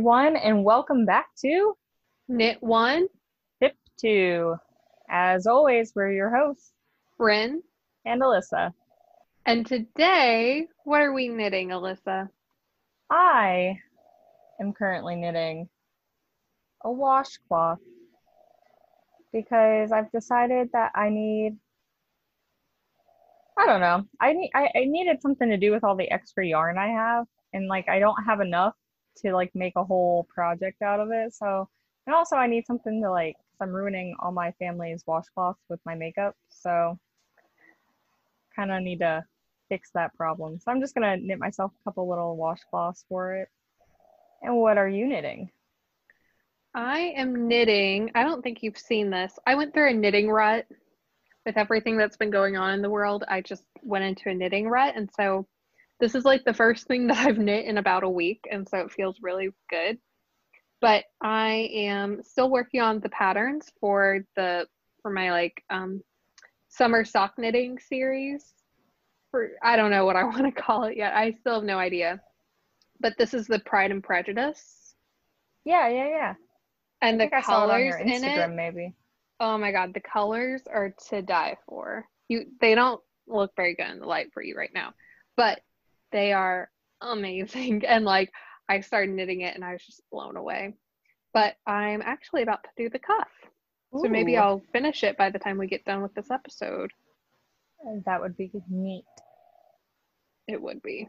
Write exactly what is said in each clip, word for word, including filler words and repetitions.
everyone, and welcome back to Knit One, Tip two. As always, we're your hosts, Rin, and Alyssa. and today, what are we knitting, Alyssa? I am currently knitting a washcloth because I've decided that I need, I don't know, I need, I, I needed something to do with all the extra yarn I have, and like I don't have enough to like make a whole project out of it. So, and also I need something to like, cause I'm ruining all my family's washcloths with my makeup. So, kind of need to fix that problem. So I'm just gonna knit myself a couple little washcloths for it. And what are you knitting? I am knitting. I don't think you've seen this. I went through a knitting rut with everything that's been going on in the world. I just went into a knitting rut. And so this is like the first thing that I've knit in about a week. And so it feels really good. But I am still working on the patterns for the for my like um summer sock knitting series. For I don't know what I want to call it yet. I still have no idea. But this is the Pride and Prejudice. Yeah, yeah, yeah. I And the think I saw it on colors your in it, Instagram, maybe. oh my God, the colors are to die for. You they don't look very good in the light for you right now, but they are amazing. And like I started knitting it and I was just blown away. But I'm actually about to do the cuff. So maybe Ooh, I'll finish it by the time we get done with this episode. that would be neat. It would be.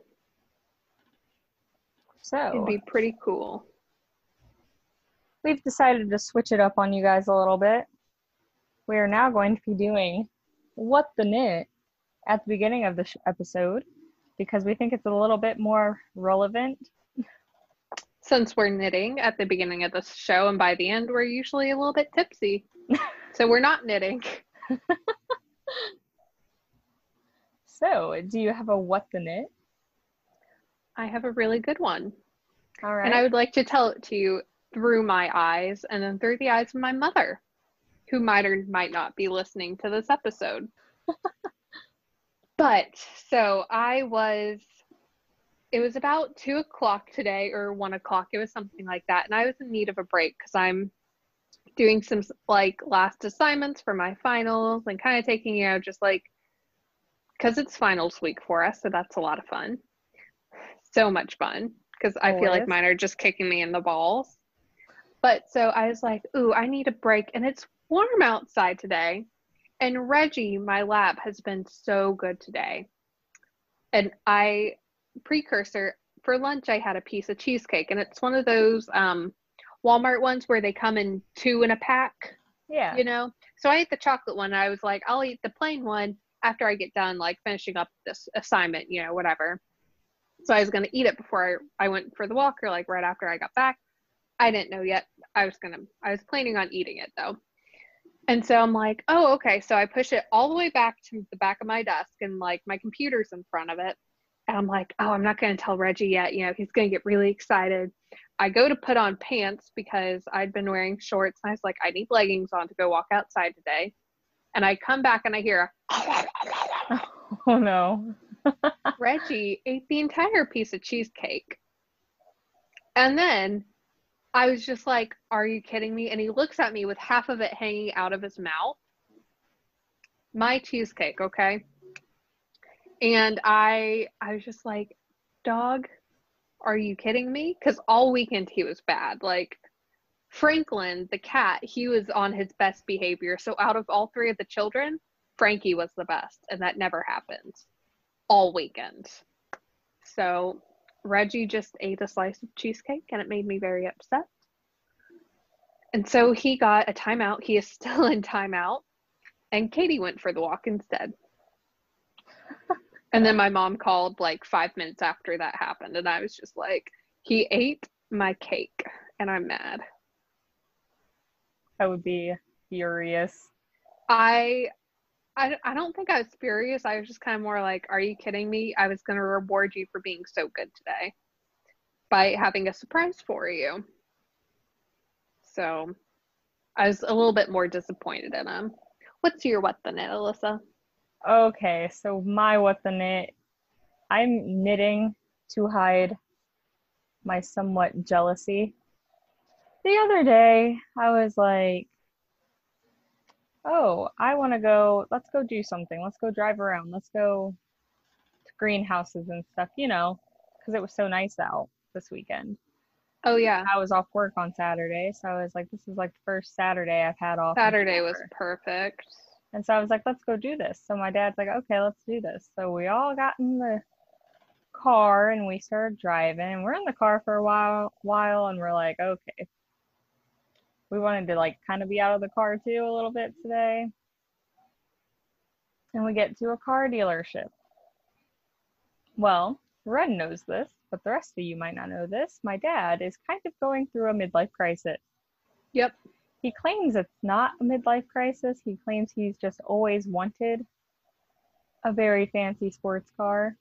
It'd So, be pretty cool. we've decided to switch it up on you guys a little bit. We are now going to be doing What the Knit at the beginning of the sh- episode because we think it's a little bit more relevant. Since we're knitting at the beginning of the show and by the end we're usually a little bit tipsy. So we're not knitting. So, do you have a What the Knit? I have a really good one. All And I right. would like to tell it to you through my eyes and then through the eyes of my mother, who might or might not be listening to this episode. But so I was, it was about two o'clock today or one o'clock. It was something like that. And I was in need of a break because I'm doing some like last assignments for my finals and kind of taking, you know, just like, because it's finals week for us. So that's a lot of fun. So much fun because I feel like Always. mine are just kicking me in the balls. But so I was like, ooh, I need a break. And it's warm outside today. And Reggie, my lab, has been so good today. And I, precursor, for lunch, I had a piece of cheesecake. And it's one of those um, Walmart ones where they come in two in a pack, Yeah. you know? So I ate the chocolate one. And I was like, I'll eat the plain one after I get done, like finishing up this assignment, you know, whatever. So I was going to eat it before I, I went for the walk or like right after I got back. I didn't know yet. I was gonna, I was planning on eating it though. And so I'm like, oh, okay. So I push it all the way back to the back of my desk and like my computer's in front of it. And I'm like, oh, I'm not going to tell Reggie yet. You know, he's going to get really excited. I go to put on pants because I'd been wearing shorts. And I was like, I need leggings on to go walk outside today. And I come back and I hear, Oh no. Reggie ate the entire piece of cheesecake. And then I was just like, are you kidding me? And he looks at me with half of it hanging out of his mouth. My cheesecake, okay? And I I was just like, dog, are you kidding me? Because all weekend he was bad. Like Franklin, the cat, he was on his best behavior. So out of all three of the children, Frankie was the best. And that never happened all weekend. So Reggie just ate a slice of cheesecake and it made me very upset. And so he got a timeout. He is still in timeout. And Katie went for the walk instead. And then my mom called like five minutes after that happened. And I was just like, he ate my cake. And I'm mad. I would be furious. I, I, I don't think I was furious. I was just kind of more like, are you kidding me? I was going to reward you for being so good today by having a surprise for you. So I was a little bit more disappointed in him. What's your what the knit, Alyssa? Okay, so my What the Knit. I'm knitting to hide my somewhat jealousy The other day, I was like, oh, I want to go, let's go do something. Let's go drive around. Let's go to greenhouses and stuff, you know, because it was so nice out this weekend. Oh yeah. I was off work on Saturday, so I was like, this is like the first Saturday I've had off in Saturday was forever. perfect. And so I was like, let's go do this. So my dad's like, okay, let's do this. So we all got in the car and we started driving. And we're in the car for a while, while, and we're like, okay. We wanted to like kind of be out of the car too a little bit today. And we get to a car dealership. Well, Ren knows this, but the rest of you might not know this. My dad is kind of going through a midlife crisis. Yep. He claims it's not a midlife crisis. He claims he's just always wanted a very fancy sports car.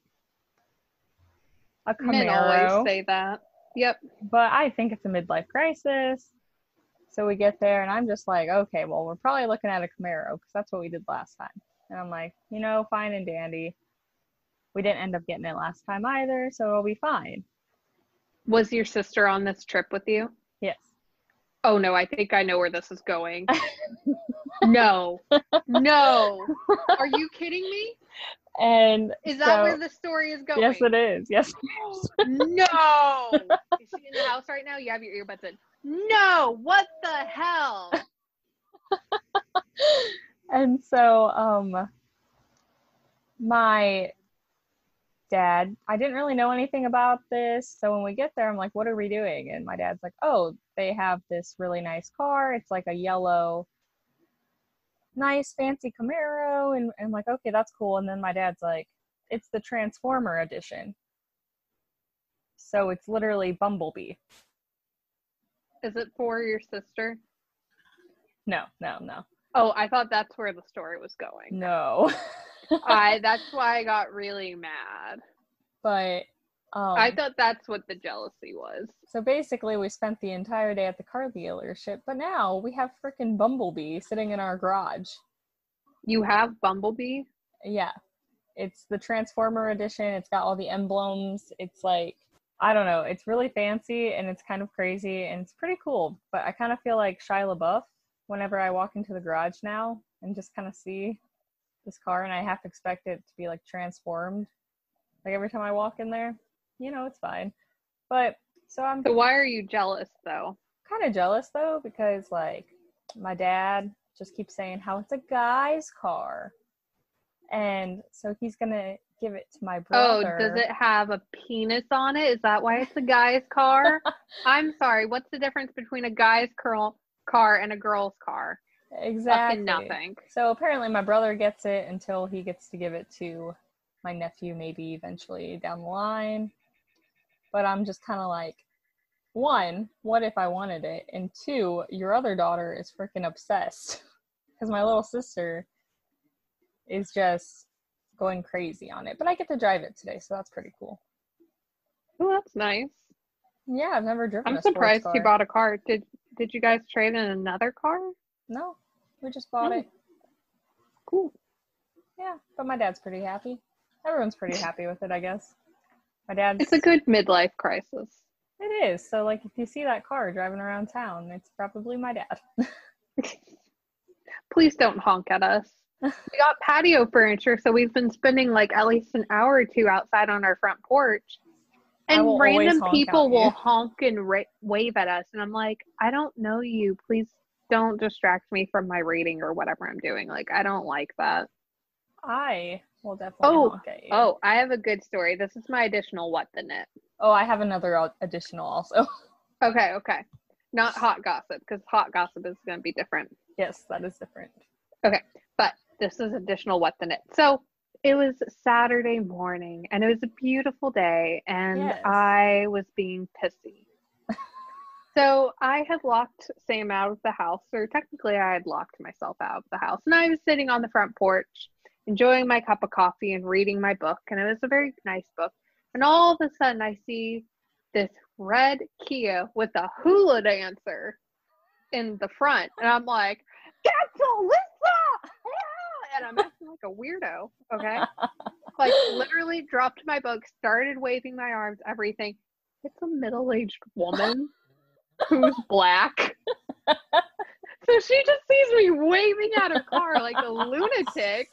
A Camaro. Men always say that. Yep. But I think it's a midlife crisis. So we get there and I'm just like, okay, well, we're probably looking at a Camaro because that's what we did last time. And I'm like, you know, fine and dandy. We didn't end up getting it last time either, so it'll be fine. Was your sister on this trip with you? Yes. Oh no, I think I know where this is going. No. No. Are you kidding me? And is that so, where the story is going? Yes, it is. Yes. No. Is she in the house right now? You have your earbuds in. No. What the hell? And so, um, my dad, I didn't really know anything about this. So when we get there, I'm like, what are we doing? And my dad's like, oh, they have this really nice car. It's like a yellow, nice, fancy Camaro. And I'm like, okay, that's cool. And then my dad's like, it's the Transformer edition. So it's literally Bumblebee. Is it for your sister? No, no, no. Oh, I thought that's where the story was going. No. I that's why I got really mad. But um, I thought that's what the jealousy was. So basically, we spent the entire day at the car dealership, but now we have freaking Bumblebee sitting in our garage. You have Bumblebee? Yeah. It's the Transformer edition. It's got all the emblems. It's like, I don't know. It's really fancy and it's kind of crazy and it's pretty cool. But I kind of feel like Shia LaBeouf whenever I walk into the garage now and just kind of see this car and I have to expect it to be like transformed. Like every time I walk in there, you know, it's fine. But so I'm. So why are you jealous though? Kind of jealous though because like my dad just keeps saying how it's a guy's car, and so he's gonna give it to my brother. Oh, does it have a penis on it? Is that why it's a guy's car? I'm sorry. What's the difference between a guy's curl car and a girl's car? Exactly. Fucking nothing. So apparently my brother gets it until he gets to give it to my nephew maybe eventually down the line. But I'm just kind of like, one, what if I wanted it? And two, your other daughter is freaking obsessed. Because my little sister is just going crazy on it. But I get to drive it today, so that's pretty cool. Oh, that's nice. Yeah, I've never driven I'm a sports surprised car. he bought a car. Did Did you guys trade in another car? No, we just bought Oh. it. Cool. Yeah, but my dad's pretty happy. Everyone's pretty happy with it, I guess. My dad's... It's a good midlife crisis. It is. So, like, if you see that car driving around town, it's probably my dad. Please don't honk at us. We got patio furniture, so we've been spending like at least an hour or two outside on our front porch. And random people will honk and ra- wave at us. And I'm like, I don't know you. Please don't distract me from my reading or whatever I'm doing. Like, I don't like that. I will definitely oh, honk at you. Oh, I have a good story. This is my additional what the knit. Oh, I have another additional also. Okay, okay. Not hot gossip, because hot gossip is going to be different. Yes, that is different. Okay, but this is additional what the knit. So it was Saturday morning, and it was a beautiful day, and Yes. I was being pissy. So I had locked Sam out of the house, or technically I had locked myself out of the house, and I was sitting on the front porch, enjoying my cup of coffee and reading my book, and it was a very nice book. And all of a sudden I see this red Kia with a hula dancer in the front, and I'm like, that's Alyssa! And I'm acting like a weirdo, okay? Like, literally dropped my book, started waving my arms, everything. It's a middle-aged woman who's black. So she just sees me waving at her car like a lunatic.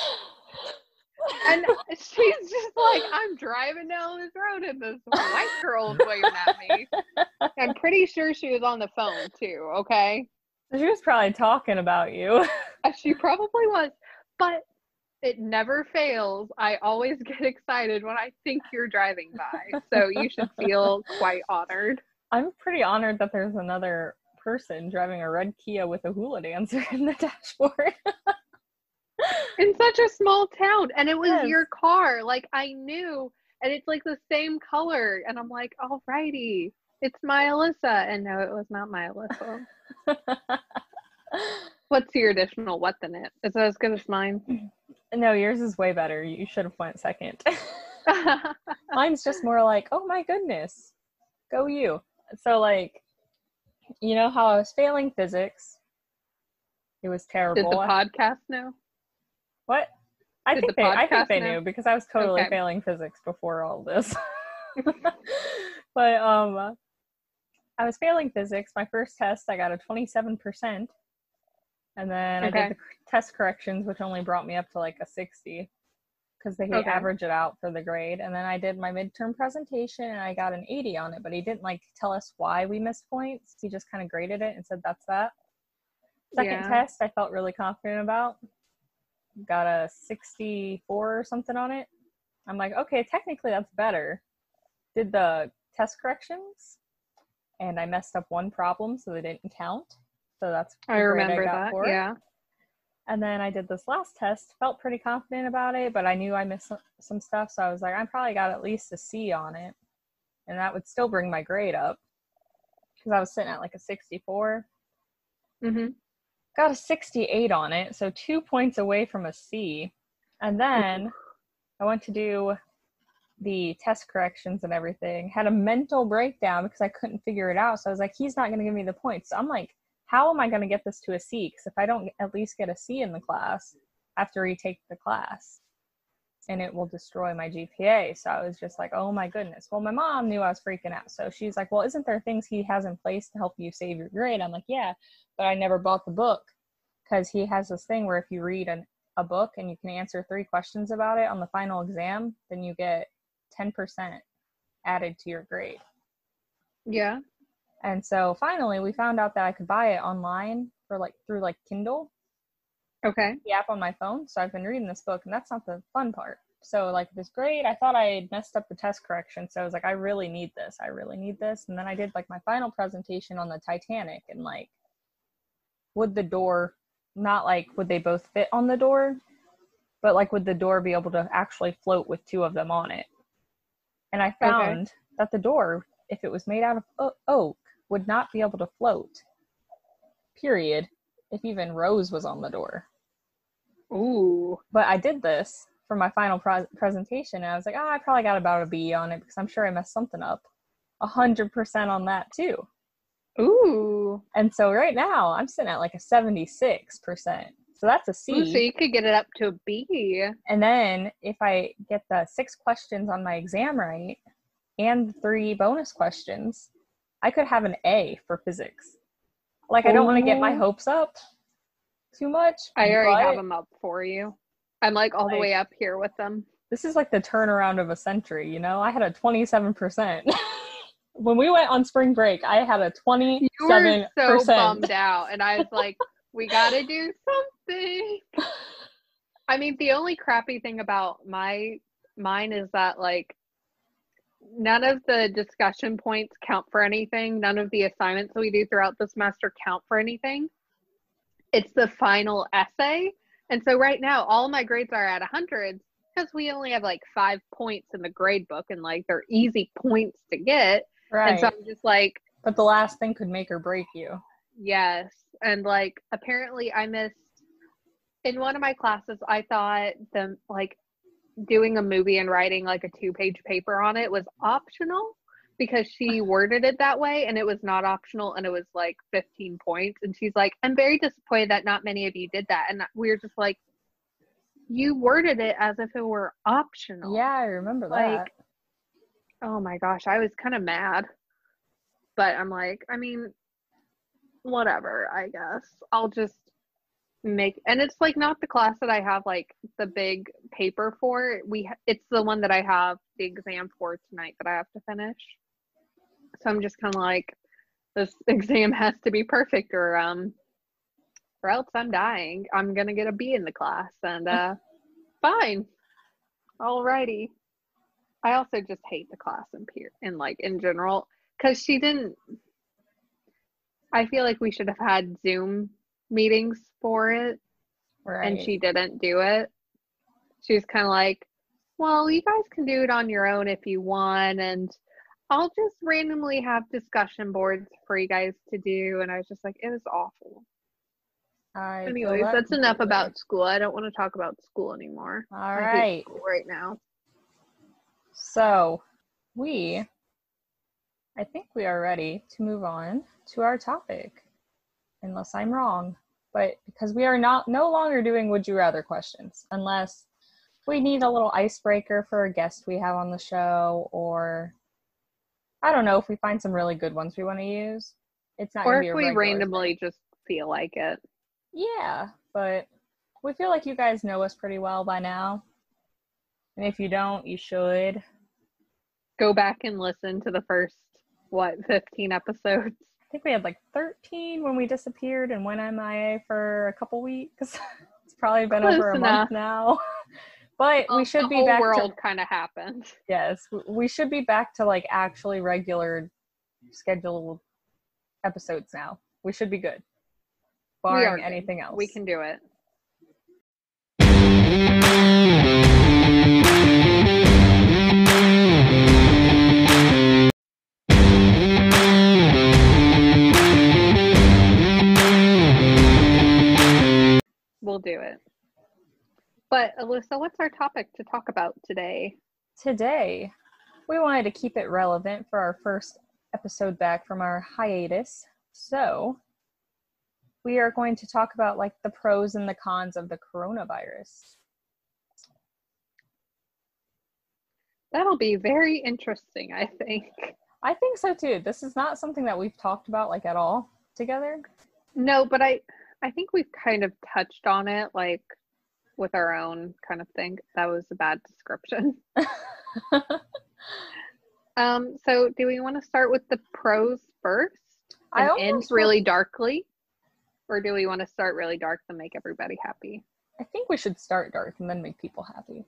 And she's just like, I'm driving down this road and this white girl's waving at me. I'm pretty sure she was on the phone too, okay? She was probably talking about you. She probably was. But it never fails. I always get excited when I think you're driving by. So you should feel quite honored. I'm pretty honored that there's another person driving a red Kia with a hula dancer in the dashboard. In such a small town, and it was Yes. your car. Like, I knew, and it's like the same color, and I'm like, alrighty, it's my Alyssa. And no, it was not my Alyssa. What's your additional what in it? Is it as good as mine? No, yours is way better. You should have went second. Mine's just more like, oh my goodness, go you. So like, you know how I was failing physics? It was terrible. Did the podcast know? What? I Did think the they I think podcast they know? knew because I was totally Okay. failing physics before all this. But um I was failing physics. My first test I got a twenty-seven percent. And then I Okay. did the test corrections, which only brought me up to like a sixty because they Okay. average it out for the grade. And then I did my midterm presentation and I got an eighty on it, but he didn't like tell us why we missed points. He just kind of graded it and said that's that. Second Yeah. test I felt really confident about. Got a sixty-four or something on it. I'm like, okay, technically that's better. Did the test corrections and I messed up one problem, so they didn't count. So that's the I grade remember I got that. for it. Yeah. And then I did this last test, felt pretty confident about it, but I knew I missed some stuff, so I was like, I probably got at least a C on it. And that would still bring my grade up because I was sitting at like a sixty-four. Mm-hmm. Got a sixty-eight on it, so two points away from a C. And then I went to do the test corrections and everything. Had a mental breakdown because I couldn't figure it out. So I was like, he's not going to give me the points. So I'm like, how am I going to get this to a C? Because if I don't at least get a C in the class, I have to retake the class. And it will destroy my G P A. So I was just like, oh my goodness. Well, my mom knew I was freaking out. So she's like, well, isn't there things he has in place to help you save your grade? I'm like, yeah, but I never bought the book because he has this thing where if you read an, a book and you can answer three questions about it on the final exam, then you get ten percent added to your grade. Yeah. And so finally we found out that I could buy it online for like through like Kindle. Okay. The app on my phone. So I've been reading this book and that's not the fun part. So like this grade, I thought I had messed up the test correction. So I was like, I really need this. I really need this. And then I did like my final presentation on the Titanic and like, would the door, not like would they both fit on the door, but like would the door be able to actually float with two of them on it? And I found okay. that the door, if it was made out of oak, would not be able to float. Period. If even Rose was on the door. Ooh. But I did this for my final pre- presentation, and I was like, oh, I probably got about a B on it because I'm sure I messed something up. A hundred percent on that too. Ooh. And so right now I'm sitting at like a seventy-six percent. So that's a C. Ooh, so you could get it up to a B. And then if I get the six questions on my exam right and three bonus questions, I could have an A for physics. Like, I don't want to get my hopes up too much. I already have them up for you. I'm like all like, the way up here with them. This is like the turnaround of a century, you know? I had a twenty-seven percent. When we went on spring break, I had a twenty-seven percent. You were so bummed out. And I was like, we got to do something. I mean, the only crappy thing about my mine is that, like, none of the discussion points count for anything. None of the assignments that we do throughout the semester count for anything. It's the final essay. And so right now, all my grades are at one hundred because we only have like five points in the grade book and like they're easy points to get. Right. And so I'm just like. But the last thing could make or break you. Yes. And like, apparently I missed, in one of my classes, I thought the like, doing a movie and writing like a two-page paper on it was optional because she worded it that way and it was not optional and it was like fifteen points. And she's like, I'm very disappointed that not many of you did that. And we were just like, you worded it as if it were optional. Yeah, I remember like, that. Oh my gosh, I was kind of mad. But I'm like, I mean, whatever, I guess. I'll just make, and it's like not the class that I have like the big paper for. We it's the one that I have the exam for tonight that I have to finish. So I'm just kind of like, this exam has to be perfect, or um or else I'm dying. I'm gonna get a B in the class, and uh fine. Alrighty. I also just hate the class in peer in like in general, because she didn't I feel like we should have had Zoom meetings for it, Right. and she didn't do it. She was kind of like, well, you guys can do it on your own if you want, and I'll just randomly have discussion boards for you guys to do. And I was just like, it was awful. I feel Anyways, that that's enough completely. about school. I don't want to talk about school anymore. All I hate right. school right now. So we, I think we are ready to move on to our topic, unless I'm wrong. But because we are not no longer doing would you rather questions, unless we need a little icebreaker for a guest we have on the show, or I don't know, if we find some really good ones we want to use. It's not Or going to be if a we regular randomly thing. just feel like it. Yeah, but we feel like you guys know us pretty well by now. And if you don't, you should. Go back and listen to the first, what, fifteen episodes? I think we had like thirteen when we disappeared and went M I A for a couple weeks. It's probably been Close over a enough. month now. But we Um, should the be whole back world to kind of happened. yes, we should be back to like actually regular scheduled episodes now. We should be good, We barring are good. anything else. We can do it. We'll do it. But Alyssa, what's our topic to talk about today? Today, we wanted to keep it relevant for our first episode back from our hiatus. So, we are going to talk about like the pros and the cons of the coronavirus. That'll be very interesting, I think. I think so too. This is not something that we've talked about like at all together. No, but I I think we've kind of touched on it, like with our own kind of thing. That was a bad description. um, so do we want to start with the pros first and I end almost really want- darkly? Or do we want to start really dark to make everybody happy? I think we should start dark and then make people happy.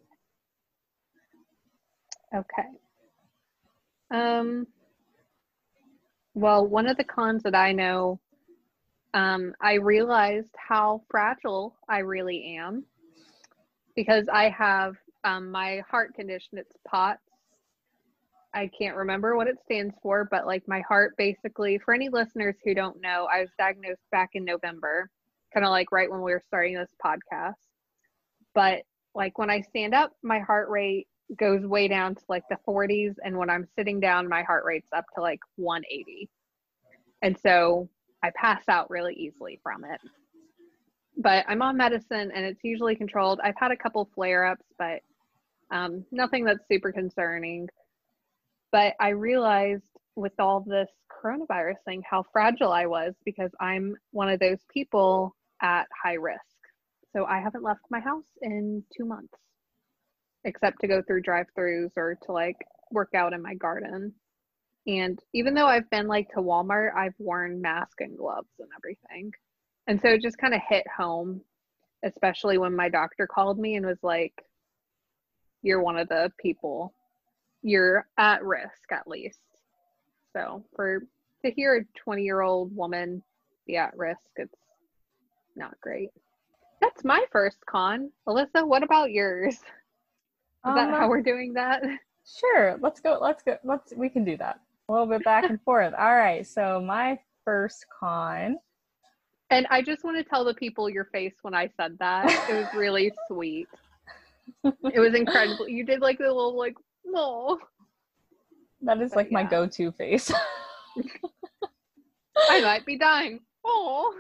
Okay. Um, well, one of the cons that I know, um, I realized how fragile I really am because I have um, my heart condition. It's POTS. I can't remember what it stands for, but like my heart basically, for any listeners who don't know, I was diagnosed back in November, kind of like right when we were starting this podcast. But like when I stand up, my heart rate goes way down to like the forties, and when I'm sitting down, my heart rate's up to like one eighty. And so I pass out really easily from it. But I'm on medicine and it's usually controlled. I've had a couple flare-ups, but um, nothing that's super concerning. But I realized with all this coronavirus thing how fragile I was because I'm one of those people at high risk. So I haven't left my house in two months. Except to go through drive-thrus or to like work out in my garden. And even though I've been like to Walmart, I've worn masks and gloves and everything. And so it just kind of hit home, especially when my doctor called me and was like, you're one of the people, you're at risk at least. So for to hear a twenty year old woman be at risk, it's not great. That's my first con. Alyssa, what about yours? Is that Um, how we're doing that? Sure. Let's go. Let's go. Let's, we can do that. A little bit back and forth. All right. So my first con. And I just want to tell the people your face when I said that. It was really sweet. It was incredible. You did like the little like, no. That is But like my yeah. go-to face. I might be dying. Oh.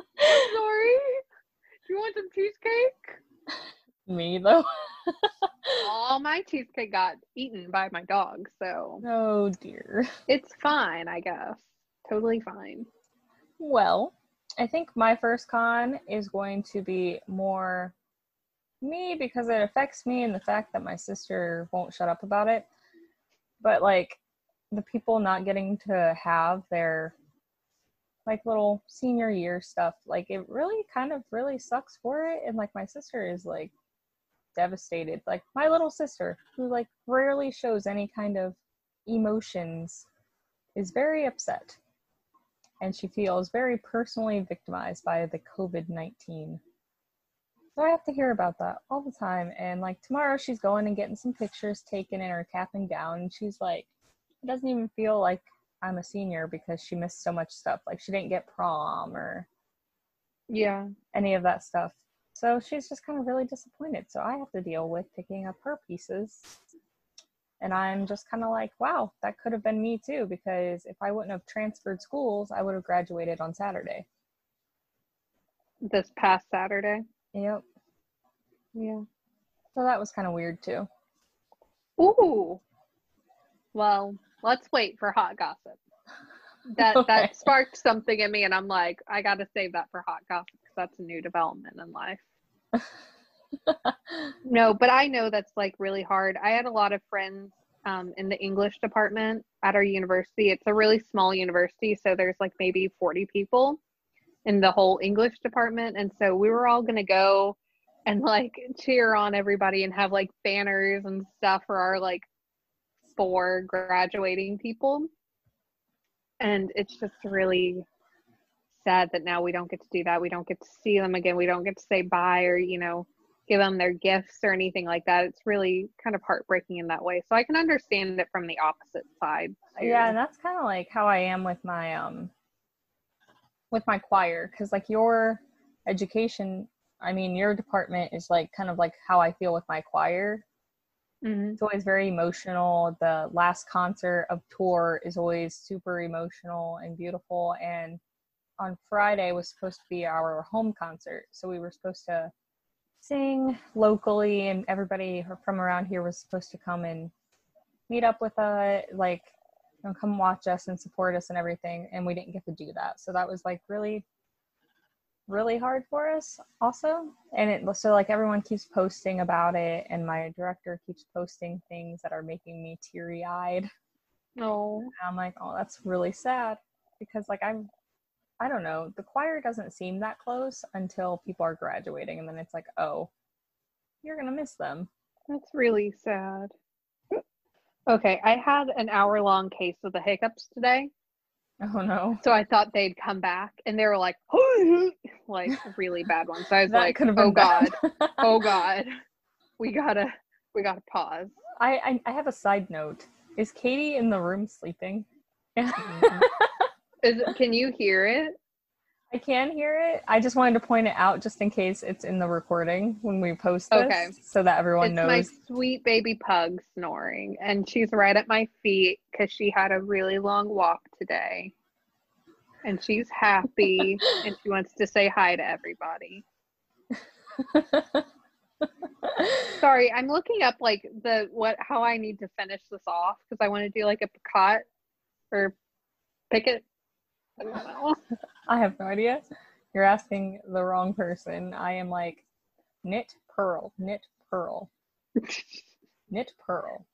Sorry. Do you want some cheesecake? Me though. all my cheesecake got eaten by my dog, so Oh dear. it's fine, I guess. Totally fine. Well, I think my first con is going to be more me because it affects me and the fact that my sister won't shut up about it. But like the people not getting to have their like little senior year stuff, like it really kind of really sucks for it. And like my sister is like devastated. Like my little sister, who like rarely shows any kind of emotions, is very upset. And she feels very personally victimized by the covid nineteen. So I have to hear about that all the time. And like tomorrow she's going and getting some pictures taken in her cap and gown. And she's like, it doesn't even feel like I'm a senior because she missed so much stuff. Like she didn't get prom or Yeah. any of that stuff. So she's just kind of really disappointed. So I have to deal with picking up her pieces. And I'm just kind of like, wow, that could have been me too. Because if I wouldn't have transferred schools, I would have graduated on Saturday. This past Saturday. Yep. Yeah. So that was kind of weird too. Ooh. Well, let's wait for hot gossip. That Okay. that sparked something in me, and I'm like, I got to save that for hot gossip because that's a new development in life. No, but I know that's like really hard. I had a lot of friends um, in the English department at our university. It's a really small university, so there's like maybe forty people in the whole English department, and so we were all gonna go and like cheer on everybody and have like banners and stuff for our like four graduating people. And it's just really sad that now we don't get to do that. We don't get to see them again. We don't get to say bye or, you know, give them their gifts or anything like that. It's really kind of heartbreaking in that way. So I can understand it from the opposite side too. Yeah, and that's kind of like how I am with my um with my choir, because like your education, I mean your department is like kind of like how I feel with my choir. Mm-hmm. It's always very emotional. The last concert of tour is always super emotional and beautiful. And on Friday was supposed to be our home concert. So we were supposed to sing locally and everybody from around here was supposed to come and meet up with us, like, you know, come watch us and support us and everything. And we didn't get to do that. So that was like really, really hard for us also. And it so like everyone keeps posting about it and my director keeps posting things that are making me teary-eyed. No. And I'm like, oh, that's really sad because like I'm I don't know, the choir doesn't seem that close until people are graduating and then it's like, oh, you're gonna miss them. That's really sad. Okay, I had an hour long case of the hiccups today. Oh no. So I thought they'd come back and they were like, like really bad ones. So I was That like, could have been oh God, bad. oh God, we gotta, we gotta pause. I, I I have a side note. Is Katie in the room sleeping? Is can you hear it? I can hear it. I just wanted to point it out just in case it's in the recording when we post this, Okay. so that everyone It's knows. my sweet baby pug snoring, and she's right at my feet because she had a really long walk today. And she's happy, and she wants to say hi to everybody. Sorry, I'm looking up like the what how I need to finish this off because I want to do like a picot or picket. I don't know. I have no idea. You're asking the wrong person. I am like knit pearl, knit pearl, knit pearl.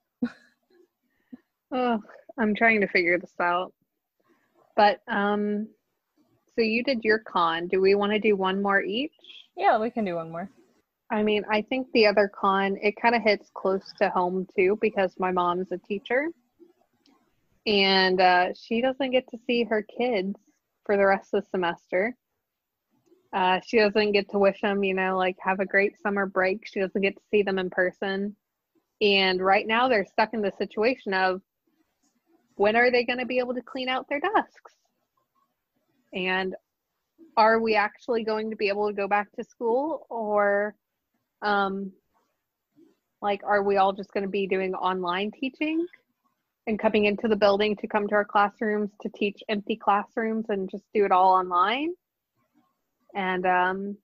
Oh, I'm trying to figure this out. But um, so you did your con. Do we want to do one more each? Yeah, we can do one more. I mean, I think the other con, it kind of hits close to home too because my mom's a teacher and uh, she doesn't get to see her kids for the rest of the semester. Uh, she doesn't get to wish them, you know, like have a great summer break. She doesn't get to see them in person. And right now they're stuck in the situation of when are they going to be able to clean out their desks? And are we actually going to be able to go back to school or um, like, are we all just going to be doing online teaching and coming into the building to come to our classrooms to teach empty classrooms and just do it all online? And um,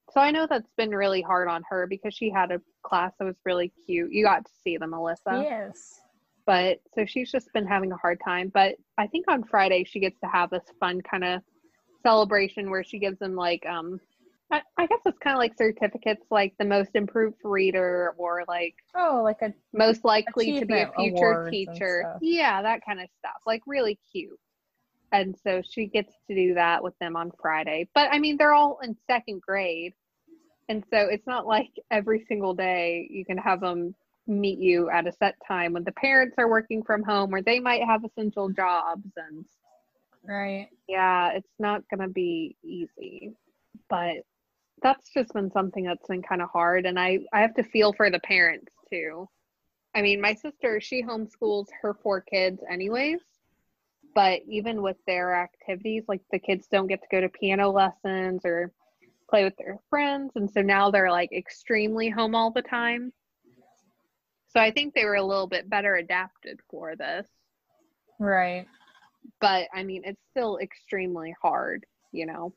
So I know that's been really hard on her because she had a class that was really cute. You got to see them, Alyssa. Yes. But so she's just been having a hard time. But I think on Friday she gets to have this fun kind of celebration where she gives them like um I, I guess it's kind of like certificates, like the most improved reader or like Oh, like a most likely to be a achievement future awards and teacher. stuff. Yeah, that kind of stuff. Like really cute. And so she gets to do that with them on Friday. But I mean, they're all in second grade. And so it's not like every single day you can have them meet you at a set time when the parents are working from home or they might have essential jobs. And Right. yeah, it's not going to be easy. But that's just been something that's been kind of hard. And I, I have to feel for the parents too. I mean, my sister, she homeschools her four kids anyways. But even with their activities, like the kids don't get to go to piano lessons or play with their friends. And so now they're like extremely home all the time. So I think they were a little bit better adapted for this. Right. But I mean, it's still extremely hard, you know?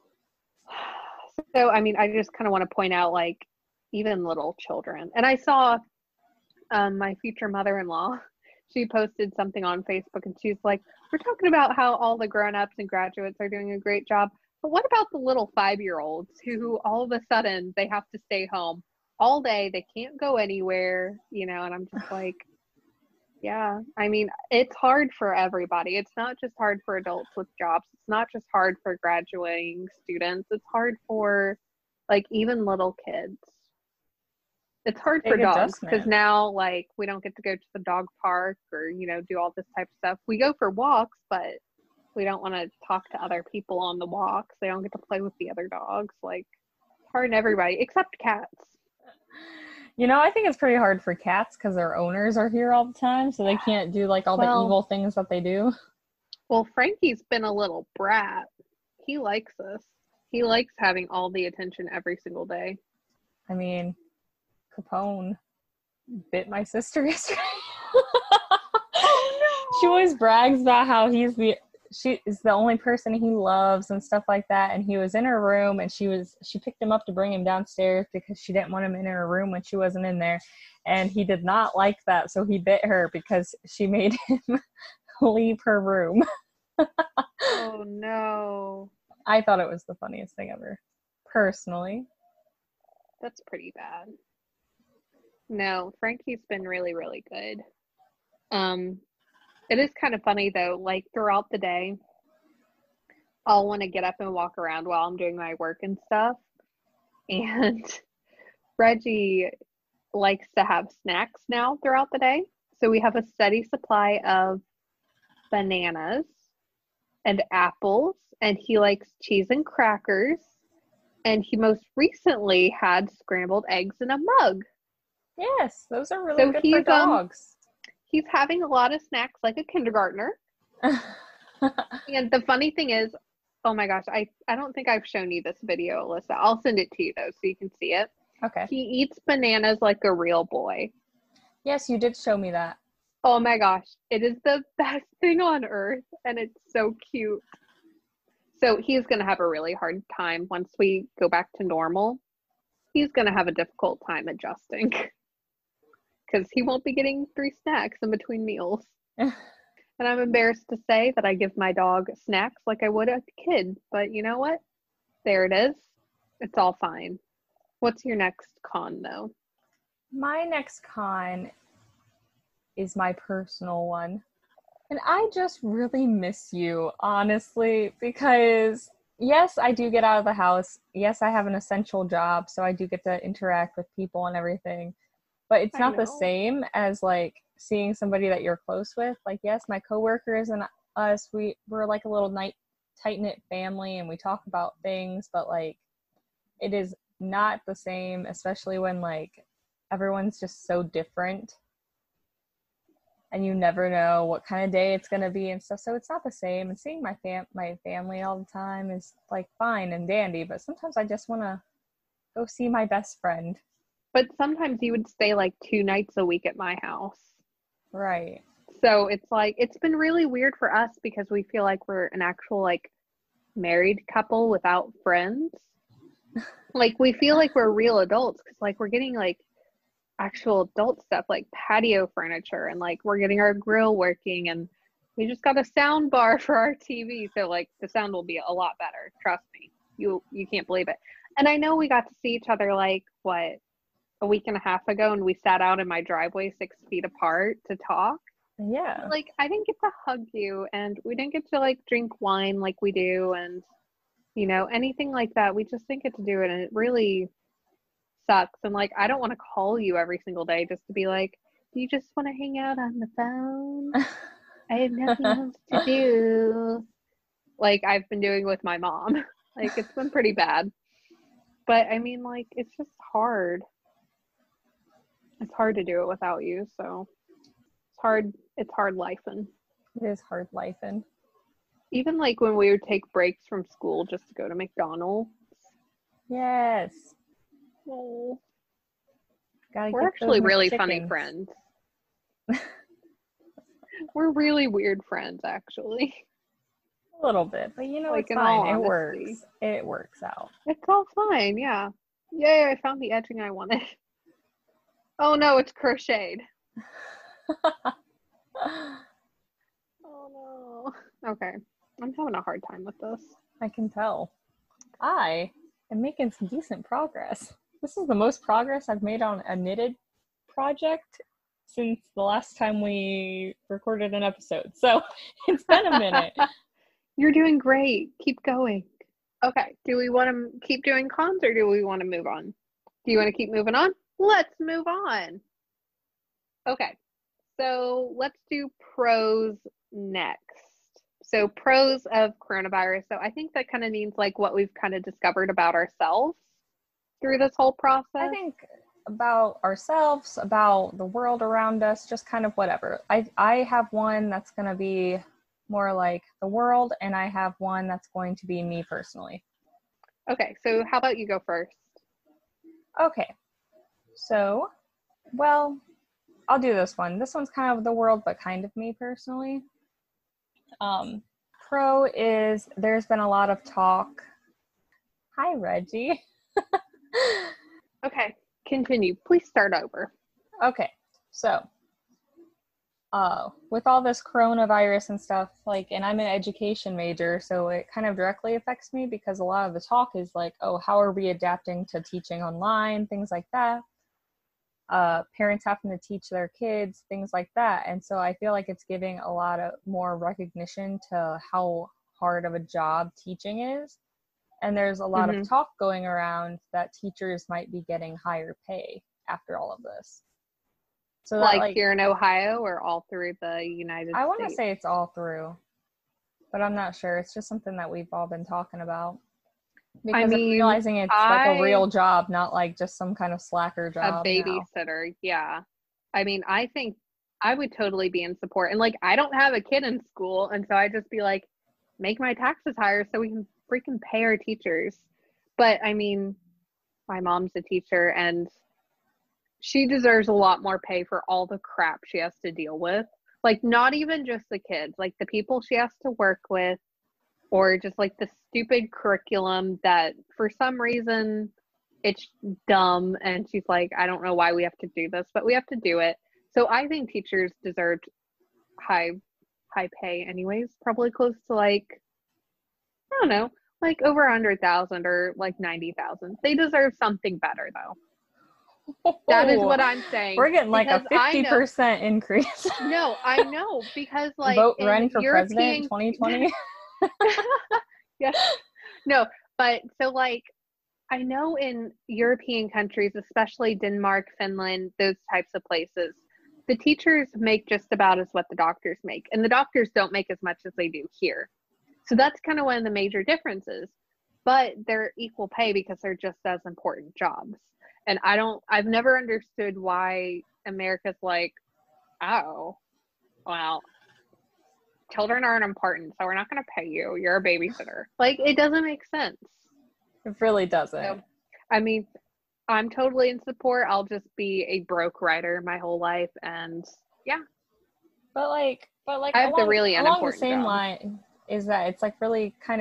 So, I mean, I just kind of want to point out like even little children. And I saw um, my future mother-in-law, she posted something on Facebook and she's like, we're talking about how all the grown-ups and graduates are doing a great job. But what about the little five-year-olds who all of a sudden they have to stay home all day? They can't go anywhere, you know, and I'm just like, yeah, I mean, it's hard for everybody. It's not just hard for adults with jobs. It's not just hard for graduating students. It's hard for like even little kids. It's hard for Big dogs because adjustment. now like we don't get to go to the dog park or, you know, do all this type of stuff. We go for walks, but we don't want to talk to other people on the walks. They don't get to play with the other dogs. Like it's hard on everybody except cats. You know, I think it's pretty hard for cats because their owners are here all the time, so they can't do like all Well- the evil things that they do. Well, Frankie's been a little brat. He likes us. He likes having all the attention every single day. I mean, Capone bit my sister yesterday. Oh, no. She always brags about how he's the she is the only person he loves and stuff like that. And he was in her room and she was she picked him up to bring him downstairs because she didn't want him in her room when she wasn't in there. And he did not like that, so he bit her because she made him leave her room. Oh no. I thought it was the funniest thing ever, personally. That's pretty bad. No, Frankie's been really, really good. Um, it is kind of funny though, like throughout the day, I'll want to get up and walk around while I'm doing my work and stuff. And Reggie likes to have snacks now throughout the day. So we have a steady supply of bananas and apples, and he likes cheese and crackers. And he most recently had scrambled eggs in a mug. Yes, those are really So good for he's, um, dogs. He's having a lot of snacks like a kindergartner. And the funny thing is, oh my gosh, I, I don't think I've shown you this video, Alyssa. I'll send it to you though so you can see it. Okay. He eats bananas like a real boy. Yes, you did show me that. Oh my gosh, it is the best thing on earth and it's so cute. So he's going to have a really hard time once we go back to normal. He's going to have a difficult time adjusting because he won't be getting three snacks in between meals. And I'm embarrassed to say that I give my dog snacks like I would a kid, but you know what? There it is. It's all fine. What's your next con though? My next con is my personal one. And I just really miss you, honestly, because yes, I do get out of the house. Yes, I have an essential job, so I do get to interact with people and everything. But it's I not the know. same as like seeing somebody that you're close with. Like, yes, my coworkers and us, we, we're like a little night, tight-knit family and we talk about things, but like it is not the same, especially when like everyone's just so different. And you never know what kind of day it's going to be and stuff. So it's not the same. And seeing my fam- my family all the time is like fine and dandy. But sometimes I just want to go see my best friend. But sometimes you would stay like two nights a week at my house. Right. So it's like, it's been really weird for us because we feel like we're an actual like married couple without friends. Like, we feel like we're real adults because, like, we're getting, like, actual adult stuff, like patio furniture, and, like, we're getting our grill working, and we just got a sound bar for our T V. So, like, the sound will be a lot better. Trust me. You, you can't believe it. And I know we got to see each other, like, what, a week and a half ago, and we sat out in my driveway six feet apart to talk. Yeah. But, like, I didn't get to hug you, and we didn't get to, like, drink wine like we do, and, you know, anything like that. We just didn't get to do it, and it really sucks. And, like, I don't want to call you every single day just to be like, do you just want to hang out on the phone? I have nothing else to do. Like I've been doing with my mom. Like, it's been pretty bad. But, I mean, like, it's just hard. It's hard to do it without you, so it's hard. It's hard lifing. It is hard lifing. Even, like, when we would take breaks from school just to go to McDonald's. Yes. Oh. Gotta We're get actually those really McChickens. funny friends. We're really weird friends, actually. A little bit, but you know, Like, it's in all fine. It honesty. works. It works out. It's all fine, yeah. Yay, I found the edging I wanted. Oh no, it's crocheted. Oh no. Okay. I'm having a hard time with this. I can tell. I am making some decent progress. This is the most progress I've made on a knitted project since the last time we recorded an episode. So it's been a minute. You're doing great. Keep going. Okay. Do we want to keep doing cons or do we want to move on? Do you want to keep moving on? Let's move on. Okay. So let's do pros next. So pros of coronavirus. So I think that kind of means like what we've kind of discovered about ourselves through this whole process. I think about ourselves, about the world around us, just kind of whatever. I I have one that's going to be more like the world, and I have one that's going to be me personally. Okay, so how about you go first? Okay. So, well, I'll do this one. This one's kind of the world, but kind of me personally. Um, pro is there's been a lot of talk. Hi, Reggie. Okay, continue. Please start over. Okay, so uh, with all this coronavirus and stuff, like, and I'm an education major, so it kind of directly affects me because a lot of the talk is like, oh, how are we adapting to teaching online, things like that. Uh, parents having to teach their kids, things like that. And so I feel like it's giving a lot of more recognition to how hard of a job teaching is. And there's a lot Mhm. of talk going around that teachers might be getting higher pay after all of this. So that, Like, like here in Ohio or all through the United I want to States? say it's all through, but I'm not sure. It's just something that we've all been talking about. Because I I'm mean, realizing it's I, like a real job, not like just some kind of slacker a job now. babysitter, yeah. I mean, I think I would totally be in support. And, like, I don't have a kid in school, and so I'd just be like, make my taxes higher so we can freaking pay our teachers. But, I mean, my mom's a teacher, and she deserves a lot more pay for all the crap she has to deal with. Like, not even just the kids, like the people she has to work with, or just like the stupid curriculum that for some reason it's dumb. And she's like, I don't know why we have to do this, but we have to do it. So I think teachers deserved high, high pay anyways, probably close to like, I don't know, like over a hundred thousand or like ninety thousand. They deserve something better though. That is what I'm saying. We're getting like a because I fifty know- percent increase. No, I know, because like Vote in run for European- president twenty twenty. Yeah. No, but so like I know in European countries, especially Denmark, Finland, those types of places, the teachers make just about as what the doctors make, and the doctors don't make as much as they do here. So that's kind of one of the major differences. But they're equal pay because they're just as important jobs. And I don't, I've never understood why America's like, oh, well, children aren't important, so we're not going to pay you. You're a babysitter. Like, it doesn't make sense. It really doesn't. So, I mean, I'm totally in support. I'll just be a broke writer my whole life, and yeah. But like, but like, I have the along, really along the unimportant same job. line is that it's like really kind of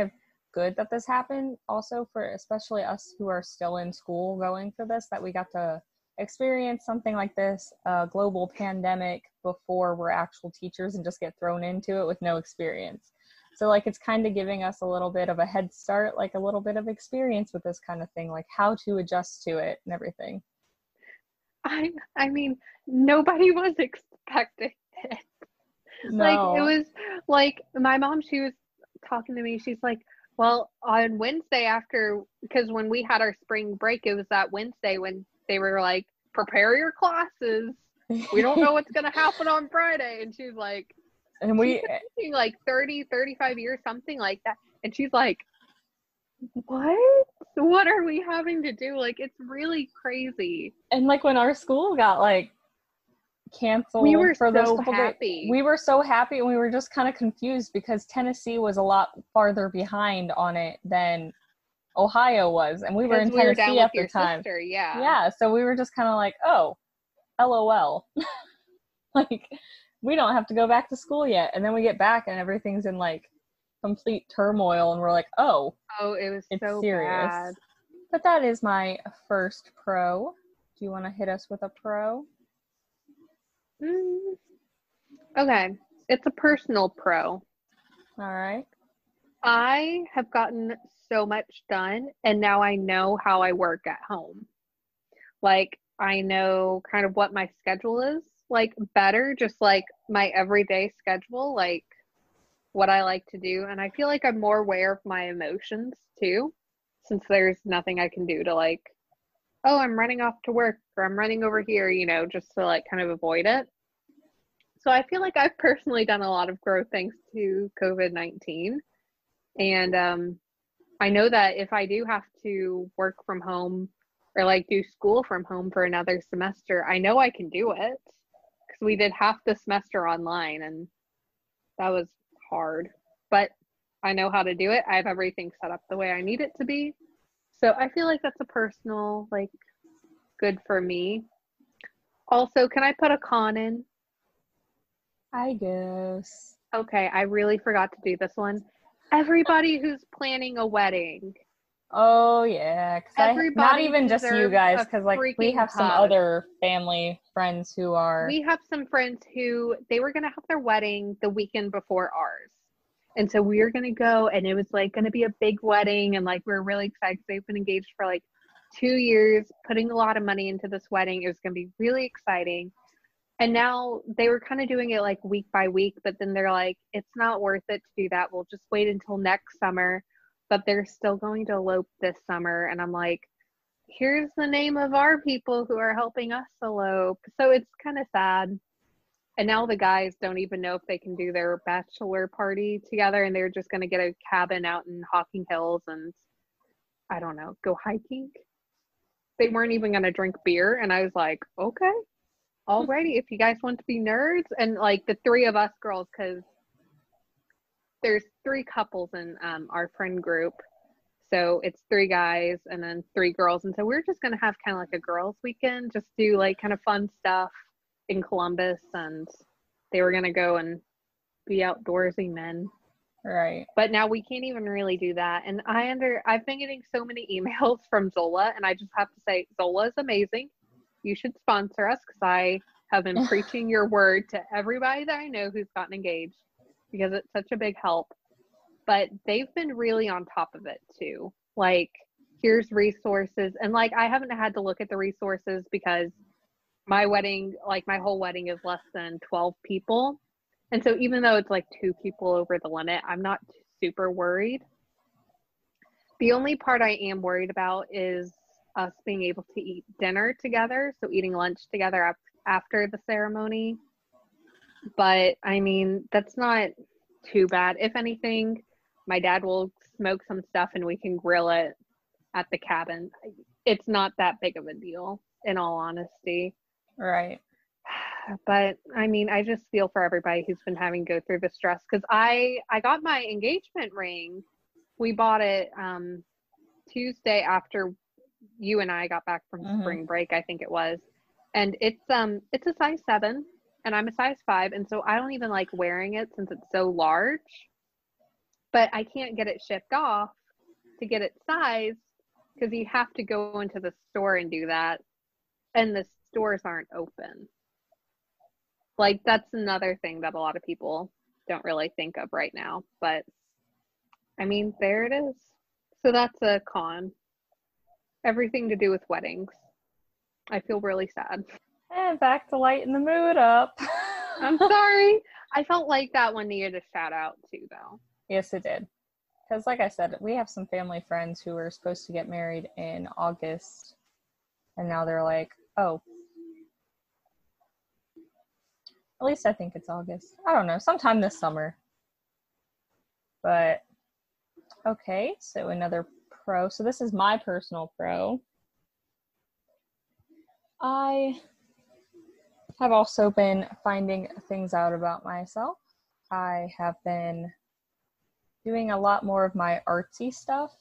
good that this happened also for especially us who are still in school going for this, that we got to experience something like this, a global pandemic, before we're actual teachers and just get thrown into it with no experience. So like it's kind of giving us a little bit of a head start, like a little bit of experience with this kind of thing, like how to adjust to it and everything. I I mean, nobody was expecting it. No. Like it was like my mom, she was talking to me, she's like, well, on Wednesday after, because when we had our spring break, it was that Wednesday when they were like, prepare your classes. We don't know what's gonna happen on Friday. And she's like, and we she's been teaching like thirty, thirty-five years, something like that. And she's like, what? What are we having to do? Like, it's really crazy. And like when our school got like canceled, we were for so those couple happy. Days, we were so happy, and we were just kind of confused because Tennessee was a lot farther behind on it than Ohio was, and we were in we were Tennessee down at with the your time. Sister, yeah. Yeah, so we were just kind of like, oh, LOL. Like, we don't have to go back to school yet. And then we get back and everything's in like complete turmoil, and we're like, oh, oh, it was it's so serious. bad. But that is my first pro. Do you want to hit us with a pro? Mm. Okay, it's a personal pro. All right. I have gotten so much done, and now I know how I work at home. Like, I know kind of what my schedule is, like, better, just like my everyday schedule, like what I like to do. And I feel like I'm more aware of my emotions too, since there's nothing I can do to like, oh, I'm running off to work or I'm running over here, you know, just to like kind of avoid it. So I feel like I've personally done a lot of growth thanks to COVID nineteen. And um, I know that if I do have to work from home or like do school from home for another semester, I know I can do it, because we did half the semester online, and that was hard. But I know how to do it. I have everything set up the way I need it to be. So I feel like that's a personal, like, good for me. Also, can I put a con in? I guess. Okay, I really forgot to do this one. Everybody who's planning a wedding. Oh yeah, because I not even just you deserves guys, a because like we freaking have some hug. other family friends who are. We have some friends who they were gonna have their wedding the weekend before ours, and so we were gonna go, and it was like gonna be a big wedding, and like we we're really excited. They've been engaged for like two years, putting a lot of money into this wedding. It was gonna be really exciting. And now they were kind of doing it like week by week, but then they're like, it's not worth it to do that. We'll just wait until next summer. But they're still going to elope this summer. And I'm like, here's the name of our people who are helping us elope. So it's kind of sad. And now the guys don't even know if they can do their bachelor party together. And they're just going to get a cabin out in Hocking Hills and, I don't know, go hiking. They weren't even going to drink beer. And I was like, okay. Alrighty, if you guys want to be nerds, and like the three of us girls, because there's three couples in um, our friend group, so it's three guys and then three girls, and so we're just gonna have kind of like a girls' weekend, just do like kind of fun stuff in Columbus, and they were gonna go and be outdoorsy men. Right. But now we can't even really do that, and I under I've been getting so many emails from Zola, and I just have to say Zola is amazing. You should sponsor us, because I have been preaching your word to everybody that I know who's gotten engaged, because it's such a big help. But they've been really on top of it too. Like, here's resources. And like, I haven't had to look at the resources because my wedding, like my whole wedding is less than twelve people. And so even though it's like two people over the limit, I'm not super worried. The only part I am worried about is us being able to eat dinner together, so eating lunch together ap- after the ceremony. But I mean, that's not too bad. If anything, my dad will smoke some stuff and we can grill it at the cabin. It's not that big of a deal, in all honesty. Right. But I mean, I just feel for everybody who's been having to go through the stress, because I I got my engagement ring. We bought it um Tuesday after you and I got back from Mm-hmm. spring break, I think it was. And it's um it's a size seven and I'm a size five, and so I don't even like wearing it since it's so large. But I can't get it shipped off to get it sized because you have to go into the store and do that, and the stores aren't open. Like, that's another thing that a lot of people don't really think of right now, but I mean, there it is. So that's a con. Everything to do with weddings. I feel really sad. And back to lighten the mood up. I'm sorry. I felt like that one needed a shout out too, though. Yes, it did. Because like I said, we have some family friends who were supposed to get married in August, and now they're like, oh. At least I think it's August. I don't know, sometime this summer. But, okay, so another pro. So this is my personal pro. I have also been finding things out about myself. I have been doing a lot more of my artsy stuff.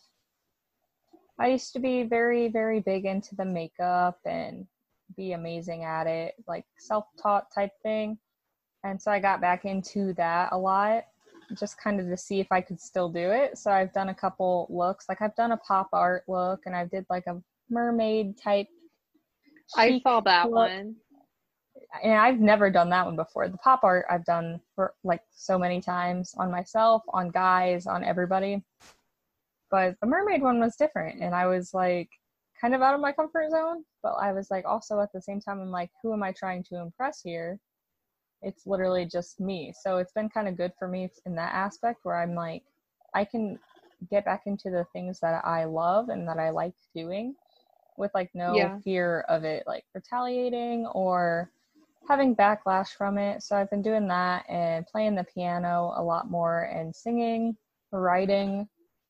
I used to be very, very big into the makeup and be amazing at it, like self-taught type thing. And so I got back into that a lot, just kind of to see if I could still do it. So I've done a couple looks, like I've done a pop art look, and I did like a mermaid type. I saw that look. one. And I've never done that one before. The pop art I've done for like so many times on myself, on guys, on everybody. But the mermaid one was different, and I was like kind of out of my comfort zone. But I was like also at the same time, I'm like, who am I trying to impress here? It's literally just me. So it's been kind of good for me in that aspect where I'm like, I can get back into the things that I love and that I like doing with like no Yeah. fear of it like retaliating or having backlash from it. So I've been doing that and playing the piano a lot more and singing, writing,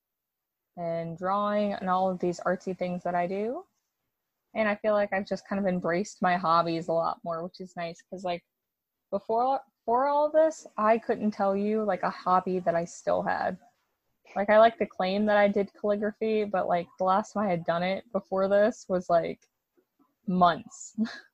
and drawing and all of these artsy things that I do. And I feel like I've just kind of embraced my hobbies a lot more, which is nice because like before before all of this, I couldn't tell you like a hobby that I still had. Like I like to claim that I did calligraphy, but like the last time I had done it before this was like months.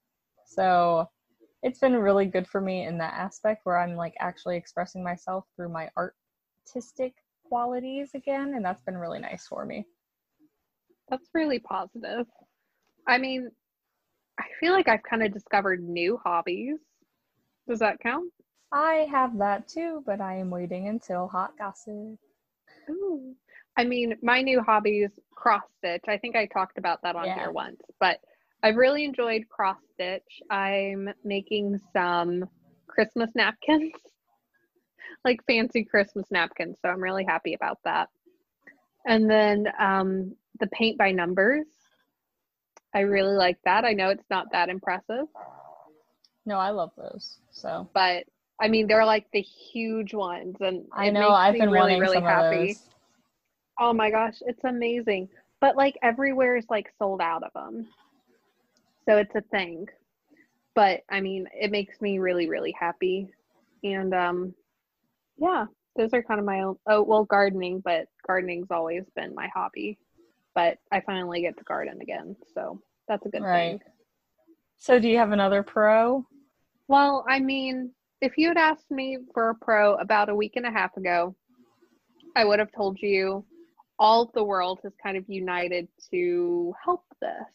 So it's been really good for me in that aspect where I'm like actually expressing myself through my artistic qualities again, and that's been really nice for me. That's really positive. I mean, I feel like I've kind of discovered new hobbies. Does that count? I have that too, but I am waiting until hot gossip. Ooh. I mean, my new hobby is cross stitch. I think I talked about that on Yeah. here once, but I've really enjoyed cross stitch. I'm making some Christmas napkins, like fancy Christmas napkins. So I'm really happy about that. And then um, the paint by numbers. I really like that. I know it's not that impressive. No, I love those. So, but I mean, they're like the huge ones, and it I know makes I've me been really, wanting really some happy. of those. Oh my gosh, it's amazing. But like everywhere is like sold out of them. So it's a thing. But I mean, it makes me really, really happy. And um, yeah, those are kind of my own. Oh, well, gardening, but gardening's always been my hobby. But I finally get to garden again. So that's a good Right. thing. So do you have another pro? Well, I mean, if you had asked me for a pro about a week and a half ago, I would have told you all of the world has kind of united to help this.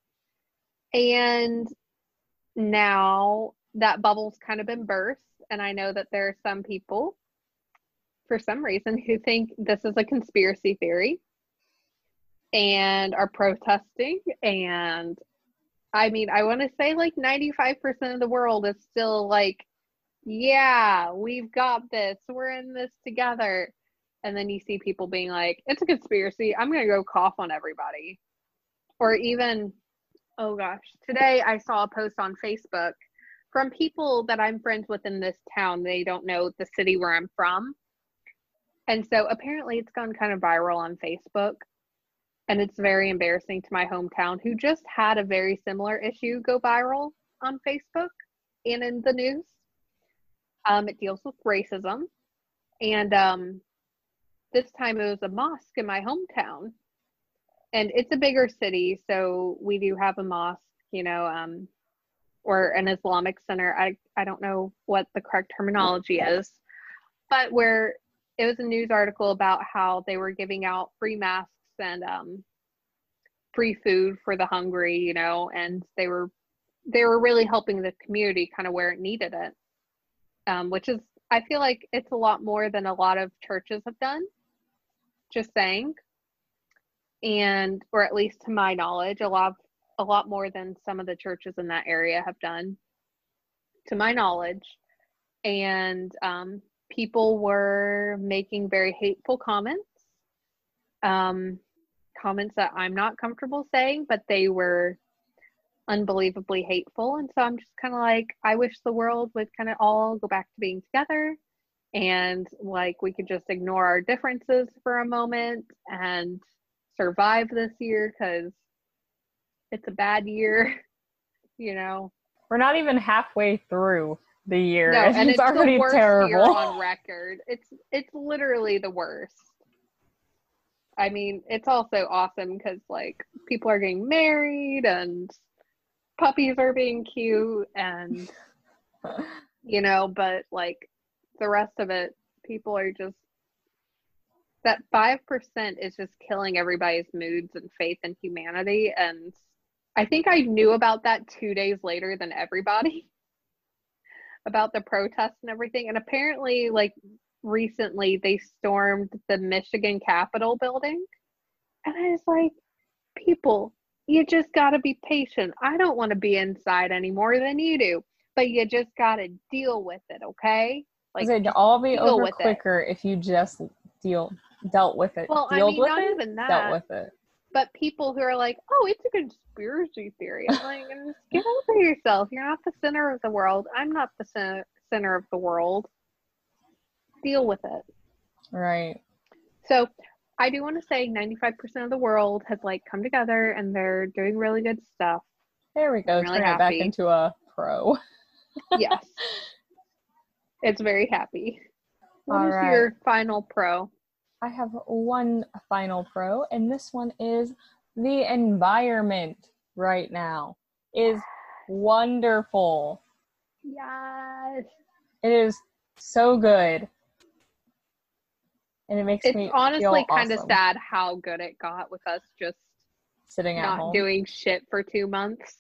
And now that bubble's kind of been burst, and I know that there are some people, for some reason, who think this is a conspiracy theory and are protesting. And I mean, I want to say like ninety-five percent of the world is still like, yeah, we've got this. We're in this together. And then you see people being like, it's a conspiracy. I'm going to go cough on everybody. Or even, oh gosh, today I saw a post on Facebook from people that I'm friends with in this town. They don't know the city where I'm from. And so apparently it's gone kind of viral on Facebook. And it's very embarrassing to my hometown, who just had a very similar issue go viral on Facebook and in the news. Um, it deals with racism. And um, this time it was a mosque in my hometown. And it's a bigger city, so we do have a mosque, you know, um, or an Islamic center. I, I don't know what the correct terminology is, but where it was a news article about how they were giving out free masks and um, free food for the hungry, you know, and they were they were really helping the community kind of where it needed it, um, which is, I feel like it's a lot more than a lot of churches have done, just saying. And, or at least to my knowledge, a lot, a lot more than some of the churches in that area have done, to my knowledge. And um, people were making very hateful comments, um, comments that I'm not comfortable saying, but they were unbelievably hateful. And so I'm just kind of like, I wish the world would kind of all go back to being together, and like we could just ignore our differences for a moment and survive this year, because it's a bad year, you know. We're not even halfway through the year, No, and, and it's, it's already the worst terrible. year on record. It's it's literally the worst. I mean, it's also awesome because like people are getting married and puppies are being cute, and you know, but like the rest of it, people are just, that five percent is just killing everybody's moods and faith in humanity. And I think I knew about that two days later than everybody, about the protests and everything. And apparently, like recently, they stormed the Michigan Capitol building. And I was like, people, you just got to be patient. I don't want to be inside any more than you do, but you just got to deal with it, okay? Like, it'd all be over with quicker it. if you just deal dealt with it. Well, Dealed I mean, with not it, even that. Dealt with it. But people who are like, oh, it's a conspiracy theory. I'm like, just get over yourself. You're not the center of the world. I'm not the center, center of the world. Deal with it. Right. So I do want to say ninety-five percent of the world has like come together and they're doing really good stuff. There we go. I'm really Turn it back happy. into a pro. Yes. It's very happy. What All is right. your final pro? I have one final pro, and this one is the environment right now is wonderful. Yes. It is so good. And it makes It's me honestly feel kind of awesome. sad how good it got with us just Sitting at not home. doing shit for two months.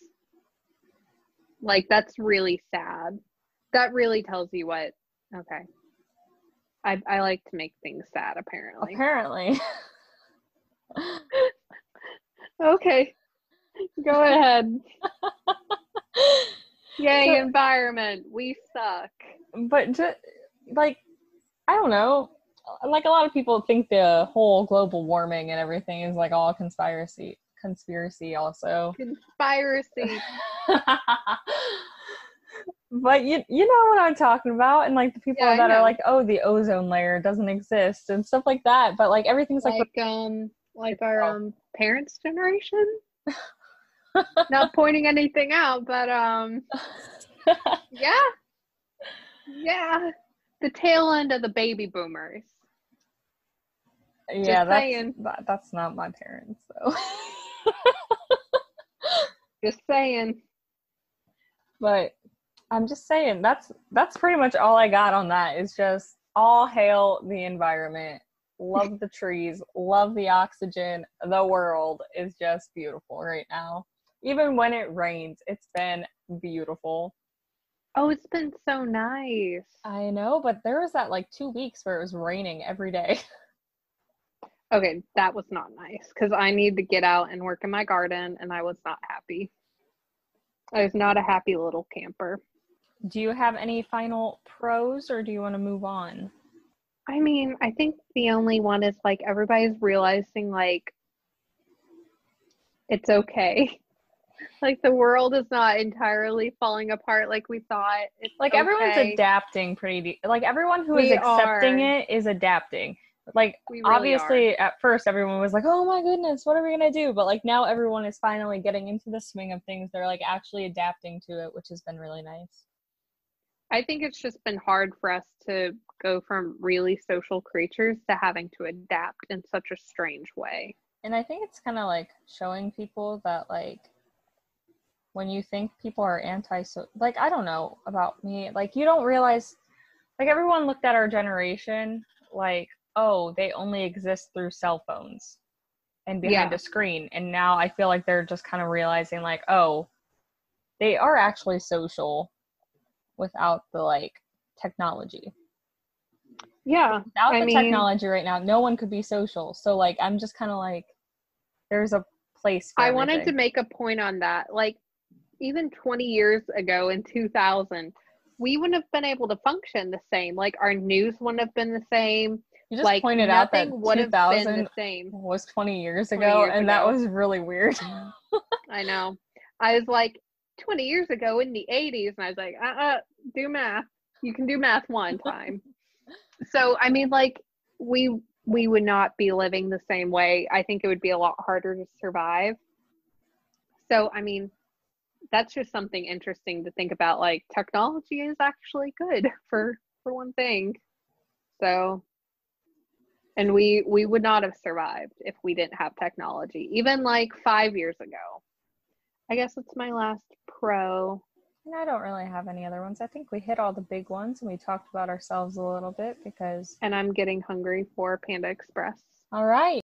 Like, that's really sad. That really tells you what, okay. I, I like to make things sad, apparently. Apparently. Okay. Go ahead. Yay, So, environment. We suck. but just, like, I don't know. Like, a lot of people think the whole global warming and everything is like all conspiracy. Conspiracy also. Conspiracy. But you you know what I'm talking about, and like the people Yeah, I that are know. like, oh, the ozone layer doesn't exist and stuff like that. But like everything's like, Like, um, like our um parents' generation. Not pointing anything out, but um, yeah, yeah, the tail end of the baby boomers. yeah, Just that's saying. that, that's not my parents though. Just saying. But I'm just saying that's that's pretty much all I got on that. Is just all hail the environment. Love the trees, love the oxygen. The world is just beautiful right now. Even when it rains, it's been beautiful. Oh, it's been so nice. I know, but there was that like two weeks where it was raining every day. Okay, that was not nice because I need to get out and work in my garden, and I was not happy. I was not a happy little camper. Do you have any final pros, or do you want to move on? I mean, I think the only one is like everybody's realizing like it's okay. Like the world is not entirely falling apart like we thought. It's Like okay. everyone's adapting pretty de- like everyone who is We accepting are. it is adapting. Like We really obviously are. at first everyone was like, oh my goodness, what are we gonna do? But like now everyone is finally getting into the swing of things. They're like actually adapting to it, which has been really nice. I think it's just been hard for us to go from really social creatures to having to adapt in such a strange way. And I think it's kind of like showing people that like when you think people are anti so like I don't know about me, like you don't realize, like everyone looked at our generation like, oh, they only exist through cell phones. and behind Yeah. a screen. And now I feel like they're just kind of realizing like, oh, they are actually social without the like technology. Yeah. Without I the mean, technology right now, no one could be social. So like I'm just kind of like, there's a place for I everything. wanted to make a point on that. Like, even twenty years ago in two thousand, we wouldn't have been able to function the same. Like, our news wouldn't have been the same. You just Like, pointed out that nothing would have been the two thousand same. was twenty years twenty ago, years and that ago. was really weird. I know. I was like, twenty years ago in the eighties, and I was like, uh-uh, do math. You can do math one time. So, I mean, like, we we would not be living the same way. I think it would be a lot harder to survive. So, I mean, that's just something interesting to think about. Like, technology is actually good for for one thing. So, and we we would not have survived if we didn't have technology, even like five years ago. I guess it's my last pro. And I don't really have any other ones. I think we hit all the big ones, and we talked about ourselves a little bit because. And I'm getting hungry for Panda Express. All right.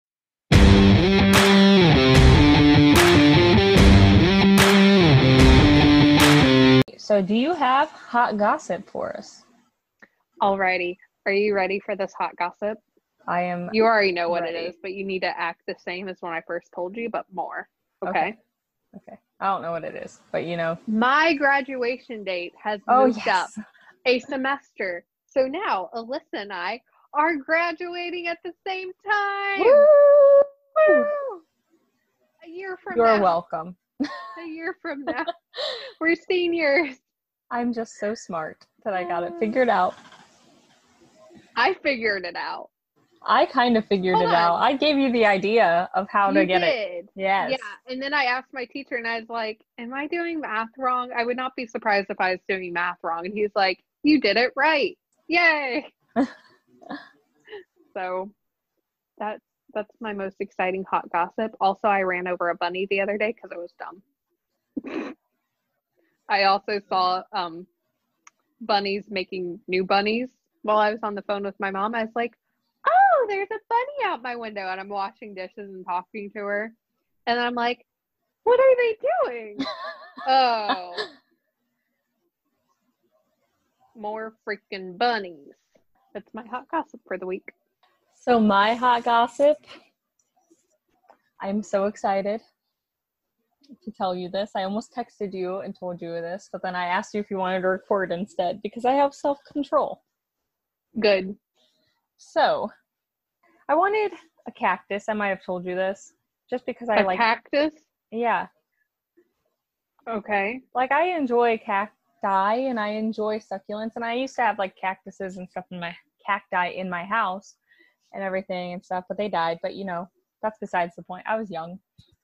So, do you have hot gossip for us? Alrighty. Are you ready for this hot gossip? I am. You already know what ready. it is, but you need to act the same as when I first told you, but more. Okay? Okay. Okay. I don't know what it is, but you know. My graduation date has Oh, moved yes. up a semester. So now Alyssa and I are graduating at the same time. Woo! Woo! A year from You're now. welcome. A year from now. We're seniors. I'm just so smart that I got it figured out. I figured it out. I kind of figured Hold it out. on. I gave you the idea of how You to get did. it. Yes. Yeah. And then I asked my teacher and I was like, am I doing math wrong? I would not be surprised if I was doing math wrong. And he's like, you did it right. Yay. So that's that's my most exciting hot gossip. Also, I ran over a bunny the other day because I was dumb. I also saw um bunnies making new bunnies while I was on the phone with my mom. I was like, oh, there's a bunny out my window, and I'm washing dishes and talking to her. And I'm like, what are they doing? Oh. More freaking bunnies. That's my hot gossip for the week. So my hot gossip, I'm so excited to tell you this. I almost texted you and told you this, but then I asked you if you wanted to record instead because I have self-control. Good. So I wanted a cactus. I might have told you this just because I a like cactus? Yeah. Okay. Like I enjoy cacti and I enjoy succulents, and I used to have like cactuses and stuff in my cacti in my house and everything and stuff, but they died. But you know, that's besides the point. I was young.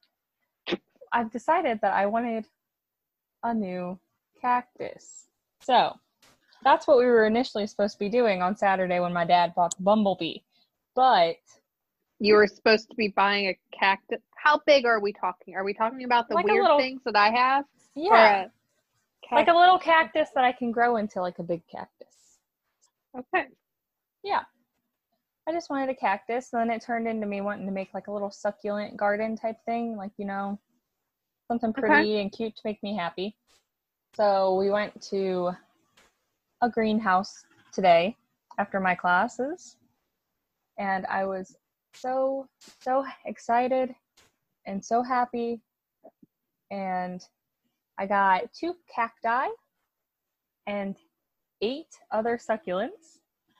I've decided that I wanted a new cactus. So that's what we were initially supposed to be doing on Saturday when my dad bought the bumblebee. But you were supposed to be buying a cactus. How big are we talking? Are we talking about the like weird little, things that I have? Yeah. A like a little cactus that I can grow into like a big cactus. Okay. Yeah. I just wanted a cactus, and then it turned into me wanting to make like a little succulent garden type thing, like, you know, something pretty okay. and cute to make me happy. So we went to a greenhouse today after my classes, and I was so, so excited and so happy, and I got two cacti and eight other succulents.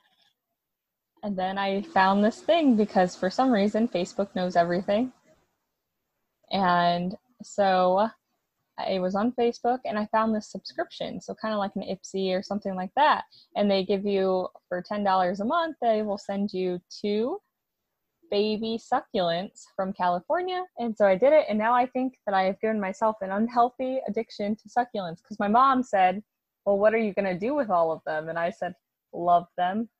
And then I found this thing because for some reason Facebook knows everything. And so I was on Facebook and I found this subscription. So kind of like an Ipsy or something like that. And they give you, for ten dollars a month, they will send you two baby succulents from California. And so I did it. And now I think that I have given myself an unhealthy addiction to succulents. Because my mom said, well, what are you going to do with all of them? And I said, love them.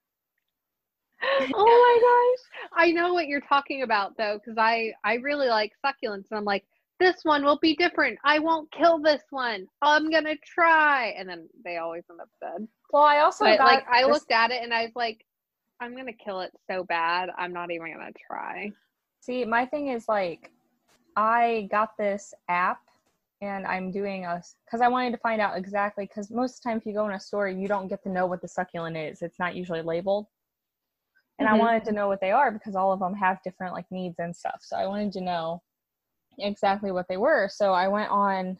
Oh my gosh. I know what you're talking about though, because I, I really like succulents, and I'm like, this one will be different. I won't kill this one. I'm gonna try. And then they always end up dead. Well, I also but, got like I this... looked at it and I was like, I'm gonna kill it so bad, I'm not even gonna try. See, my thing is like, I got this app and I'm doing a, because I wanted to find out exactly, because most of the time if you go in a store, you don't get to know what the succulent is. It's not usually labeled. And Mm-hmm. I wanted to know what they are because all of them have different like needs and stuff. So I wanted to know exactly what they were. So I went online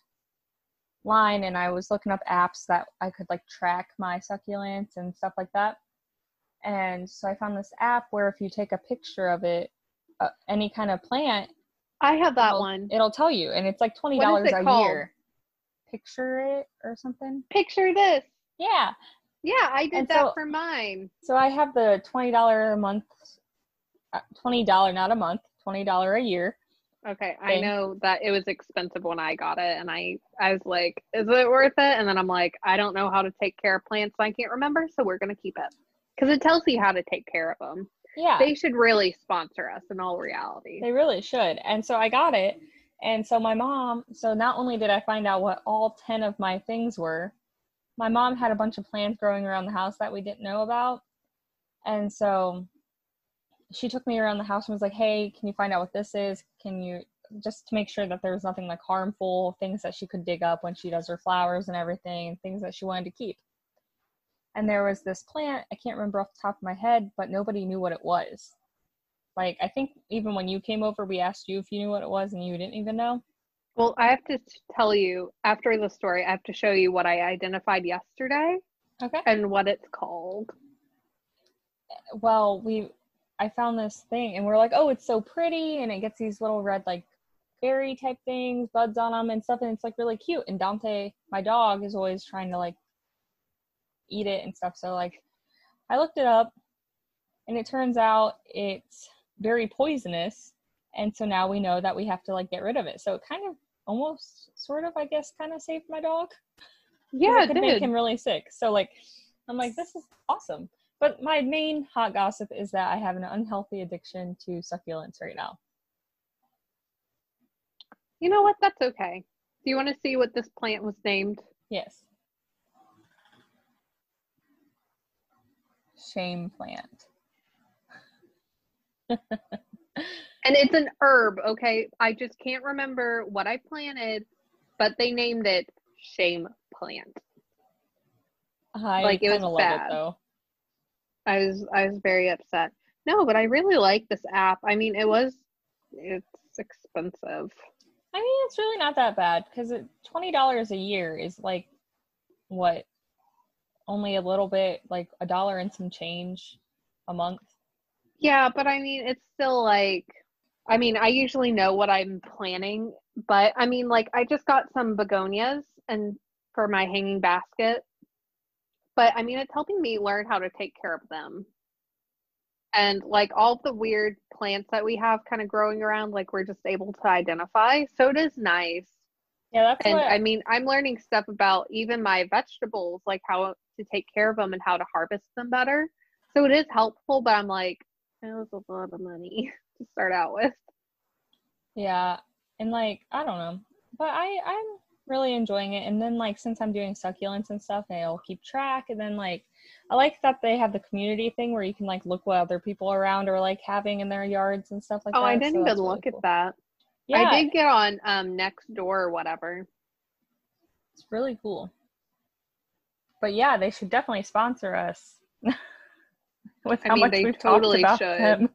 and I was looking up apps that I could like track my succulents and stuff like that. And so I found this app where if you take a picture of it, uh, any kind of plant, I have that it'll, one. it'll tell you, and it's like twenty dollars What is it a called? year. Picture it or something. Picture this. Yeah. Yeah, I did And that so, for mine. So I have the twenty dollars a month, uh, twenty dollars not a month, twenty dollars a year. Okay, thing. I know that it was expensive when I got it, and I I was like, is it worth it? And then I'm like, I don't know how to take care of plants, I can't remember, so we're gonna keep it because it tells you how to take care of them. Yeah. They should really sponsor us in all reality. They really should. And so I got it. And so my mom, so not only did I find out what all ten of my things were, my mom had a bunch of plants growing around the house that we didn't know about. And so she took me around the house and was like, hey, can you find out what this is? Can you, just to make sure that there was nothing like harmful, things that she could dig up when she does her flowers and everything, things that she wanted to keep. And there was this plant, I can't remember off the top of my head, but nobody knew what it was. Like, I think even when you came over, we asked you if you knew what it was and you didn't even know. Well, I have to tell you, after the story, I have to show you what I identified yesterday. Okay. And what it's called. Well, we, I found this thing and we're like, oh, it's so pretty. And it gets these little red, like, berry type things, buds on them and stuff. And it's like really cute. And Dante, my dog, is always trying to like eat it and stuff. So like, I looked it up and it turns out it's very poisonous. And so now we know that we have to like get rid of it. So it kind of almost sort of, I guess, kind of saved my dog. Yeah, it could it make did. him really sick. So like, I'm like, this is awesome. But my main hot gossip is that I have an unhealthy addiction to succulents right now. You know what? That's okay. Do you want to see what this plant was named? Yes. Shame plant. And it's an herb, okay? I just can't remember what I planted, but they named it shame plant. I like it was love bad. It, though. I was I was very upset. No, but I really like this app. I mean, it was it's expensive. I mean, it's really not that bad because twenty dollars a year is like what? Only a little bit, like a dollar and some change a month. Yeah, but I mean, it's still like, I mean, I usually know what I'm planning, but I mean, like, I just got some begonias and for my hanging basket, but I mean, it's helping me learn how to take care of them. And like all the weird plants that we have kind of growing around, like we're just able to identify. So it is nice. Yeah, that's and what... I mean, I'm learning stuff about even my vegetables, like how to take care of them and how to harvest them better. So it is helpful, but I'm like, it was a lot of money to start out with. Yeah, and like, I don't know, but I, I'm really enjoying it. And then like, since I'm doing succulents and stuff, they'll keep track. And then like, I like that they have the community thing where you can like look what other people around are like having in their yards and stuff like oh, that. Oh, I didn't so even really look cool. at that. Yeah. I did get on um, Nextdoor or whatever. It's really cool. But yeah, they should definitely sponsor us. With how I mean, much they we've totally talked about should. them.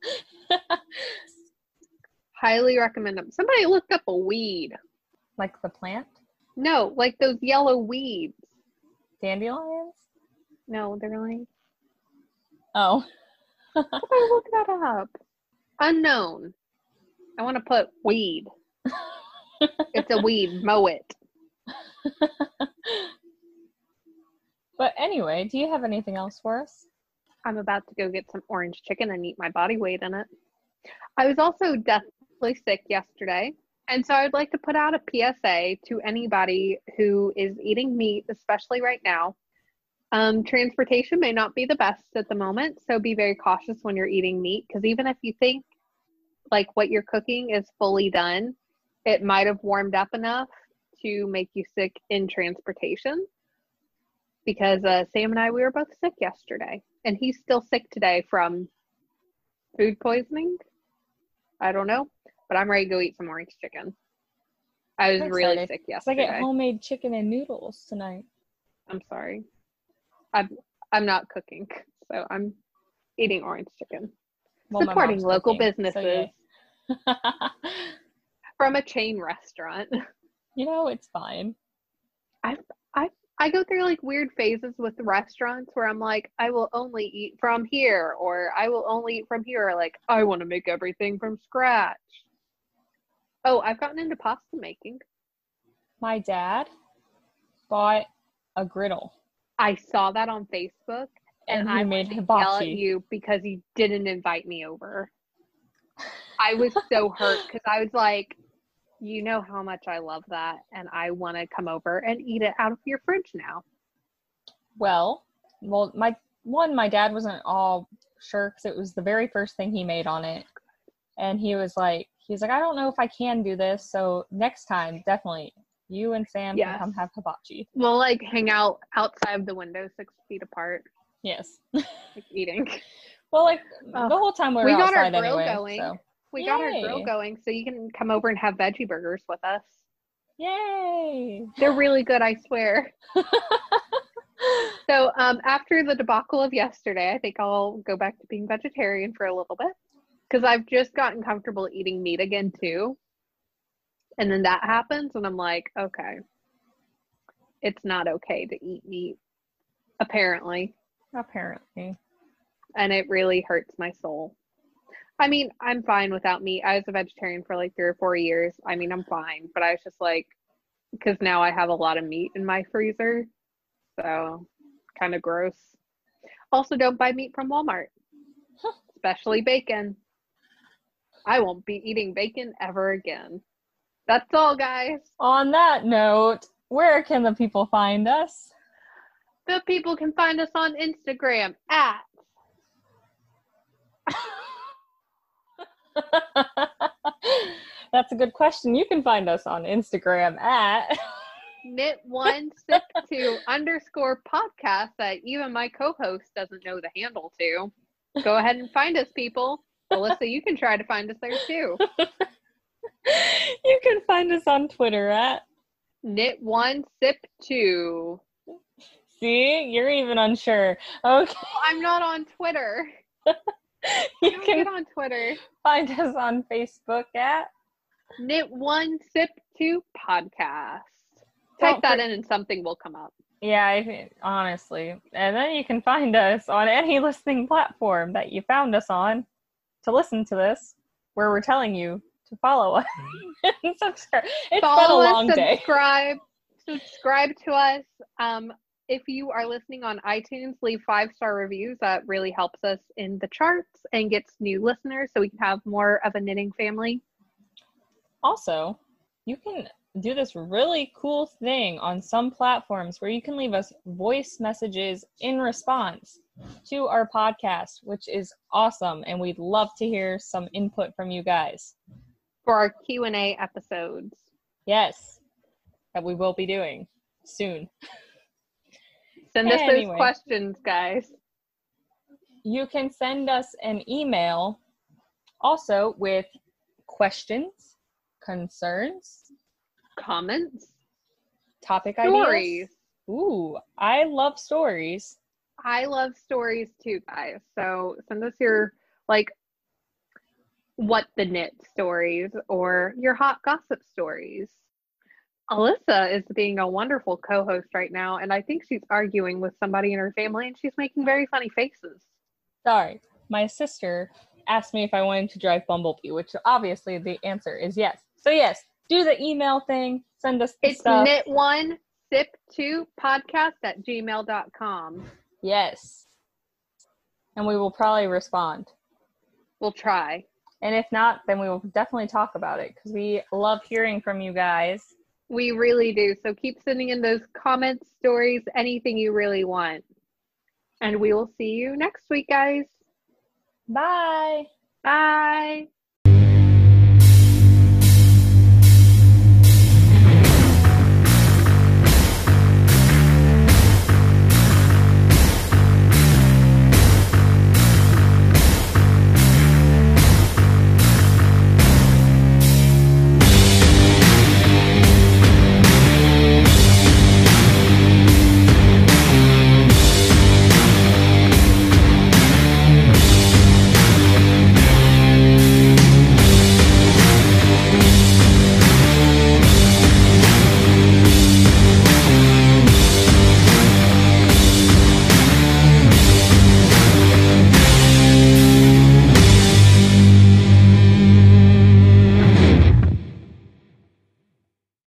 Highly recommend them. Somebody looked up a weed. Like the plant? No, like those yellow weeds. Dandelions? No, they're like... Oh. Somebody look that up. Unknown. I want to put weed. It's a weed. Mow it. But anyway, do you have anything else for us? I'm about to go get some orange chicken and eat my body weight in it. I was also deathly sick yesterday, and so I'd like to put out a P S A to anybody who is eating meat, especially right now. Um, transportation may not be the best at the moment, so be very cautious when you're eating meat, because even if you think like what you're cooking is fully done, it might have warmed up enough to make you sick in transportation. Because uh, Sam and I, we were both sick yesterday. And he's still sick today from food poisoning. I don't know, but I'm ready to go eat some orange chicken. I was I'm really excited, sick 'cause I yesterday. get homemade chicken and noodles tonight. I'm sorry. I'm I'm not cooking, so I'm eating orange chicken. Well, my Supporting mom's local cooking, so businesses yay. from a chain restaurant. You know, it's fine. I I I go through like weird phases with restaurants where I'm like, I will only eat from here, or I will only eat from here. Or like, I want to make everything from scratch. Oh, I've gotten into pasta making. My dad bought a griddle. I saw that on Facebook, and, And he I made wanted to yell at hibachi. you because you didn't invite me over. I was so hurt because I was like, you know how much I love that, and I want to come over and eat it out of your fridge now. Well, well, my one, my dad wasn't all sure because it was the very first thing he made on it, and he was like, he's like, I don't know if I can do this, so next time, definitely, you and Sam Yes. can come have hibachi. We'll like hang out outside of the window, six feet apart, Yes. like eating. Well, like Oh, the whole time we were we got our outside grill anyway. going. So. We got our grill Yay. going, so you can come over and have veggie burgers with us. Yay! They're really good, I swear. So um, after the debacle of yesterday, I think I'll go back to being vegetarian for a little bit because I've just gotten comfortable eating meat again too. And then that happens, and I'm like, okay, it's not okay to eat meat, apparently. Apparently. And it really hurts my soul. I mean, I'm fine without meat. I was a vegetarian for like three or four years. I mean, I'm fine, but I was just like, because now I have a lot of meat in my freezer. So, kind of gross. Also, don't buy meat from Walmart, especially bacon. I won't be eating bacon ever again. That's all, guys. On that note, where can the people find us? The people can find us on Instagram at That's a good question. You can find us on Instagram at knit one sip two underscore podcast that even my co-host doesn't know the handle to. Go ahead and find us, people. Alyssa, you can try to find us there too. You can find us on Twitter at knit one sip two. See, you're even unsure. Okay. Well, I'm not on Twitter. You don't can get on Twitter. Find us on Facebook at knit one sip two podcast. Don't Type that for- in and something will come up. Yeah, I think, honestly. And then you can find us on any listening platform that you found us on to listen to this, where we're telling you to follow us and subscribe. It's Follow been a us, long day. subscribe, subscribe to us. Um, if you are listening on iTunes, leave five-star reviews. That really helps us in the charts and gets new listeners so we can have more of a knitting family. Also, you can do this really cool thing on some platforms where you can leave us voice messages in response to our podcast, which is awesome. And we'd love to hear some input from you guys. For our Q and A episodes. Yes, that we will be doing soon. Send us Anyway. those questions, guys. You can send us an email also with questions, concerns, Comments, topic stories. ideas. Ooh, I love stories. I love stories too, guys. So send us your, like, what the knit stories or your hot gossip stories. Alyssa is being a wonderful co-host right now, and I think she's arguing with somebody in her family, and she's making very funny faces. Sorry, my sister asked me if I wanted to drive Bumblebee, which obviously the answer is yes. So yes, do the email thing, send us the It's stuff. knit one sip two podcast at gmail dot com. Yes. And we will probably respond. We'll try. And if not, then we will definitely talk about it because we love hearing from you guys. We really do. So keep sending in those comments, stories, anything you really want. And we will see you next week, guys. Bye. Bye.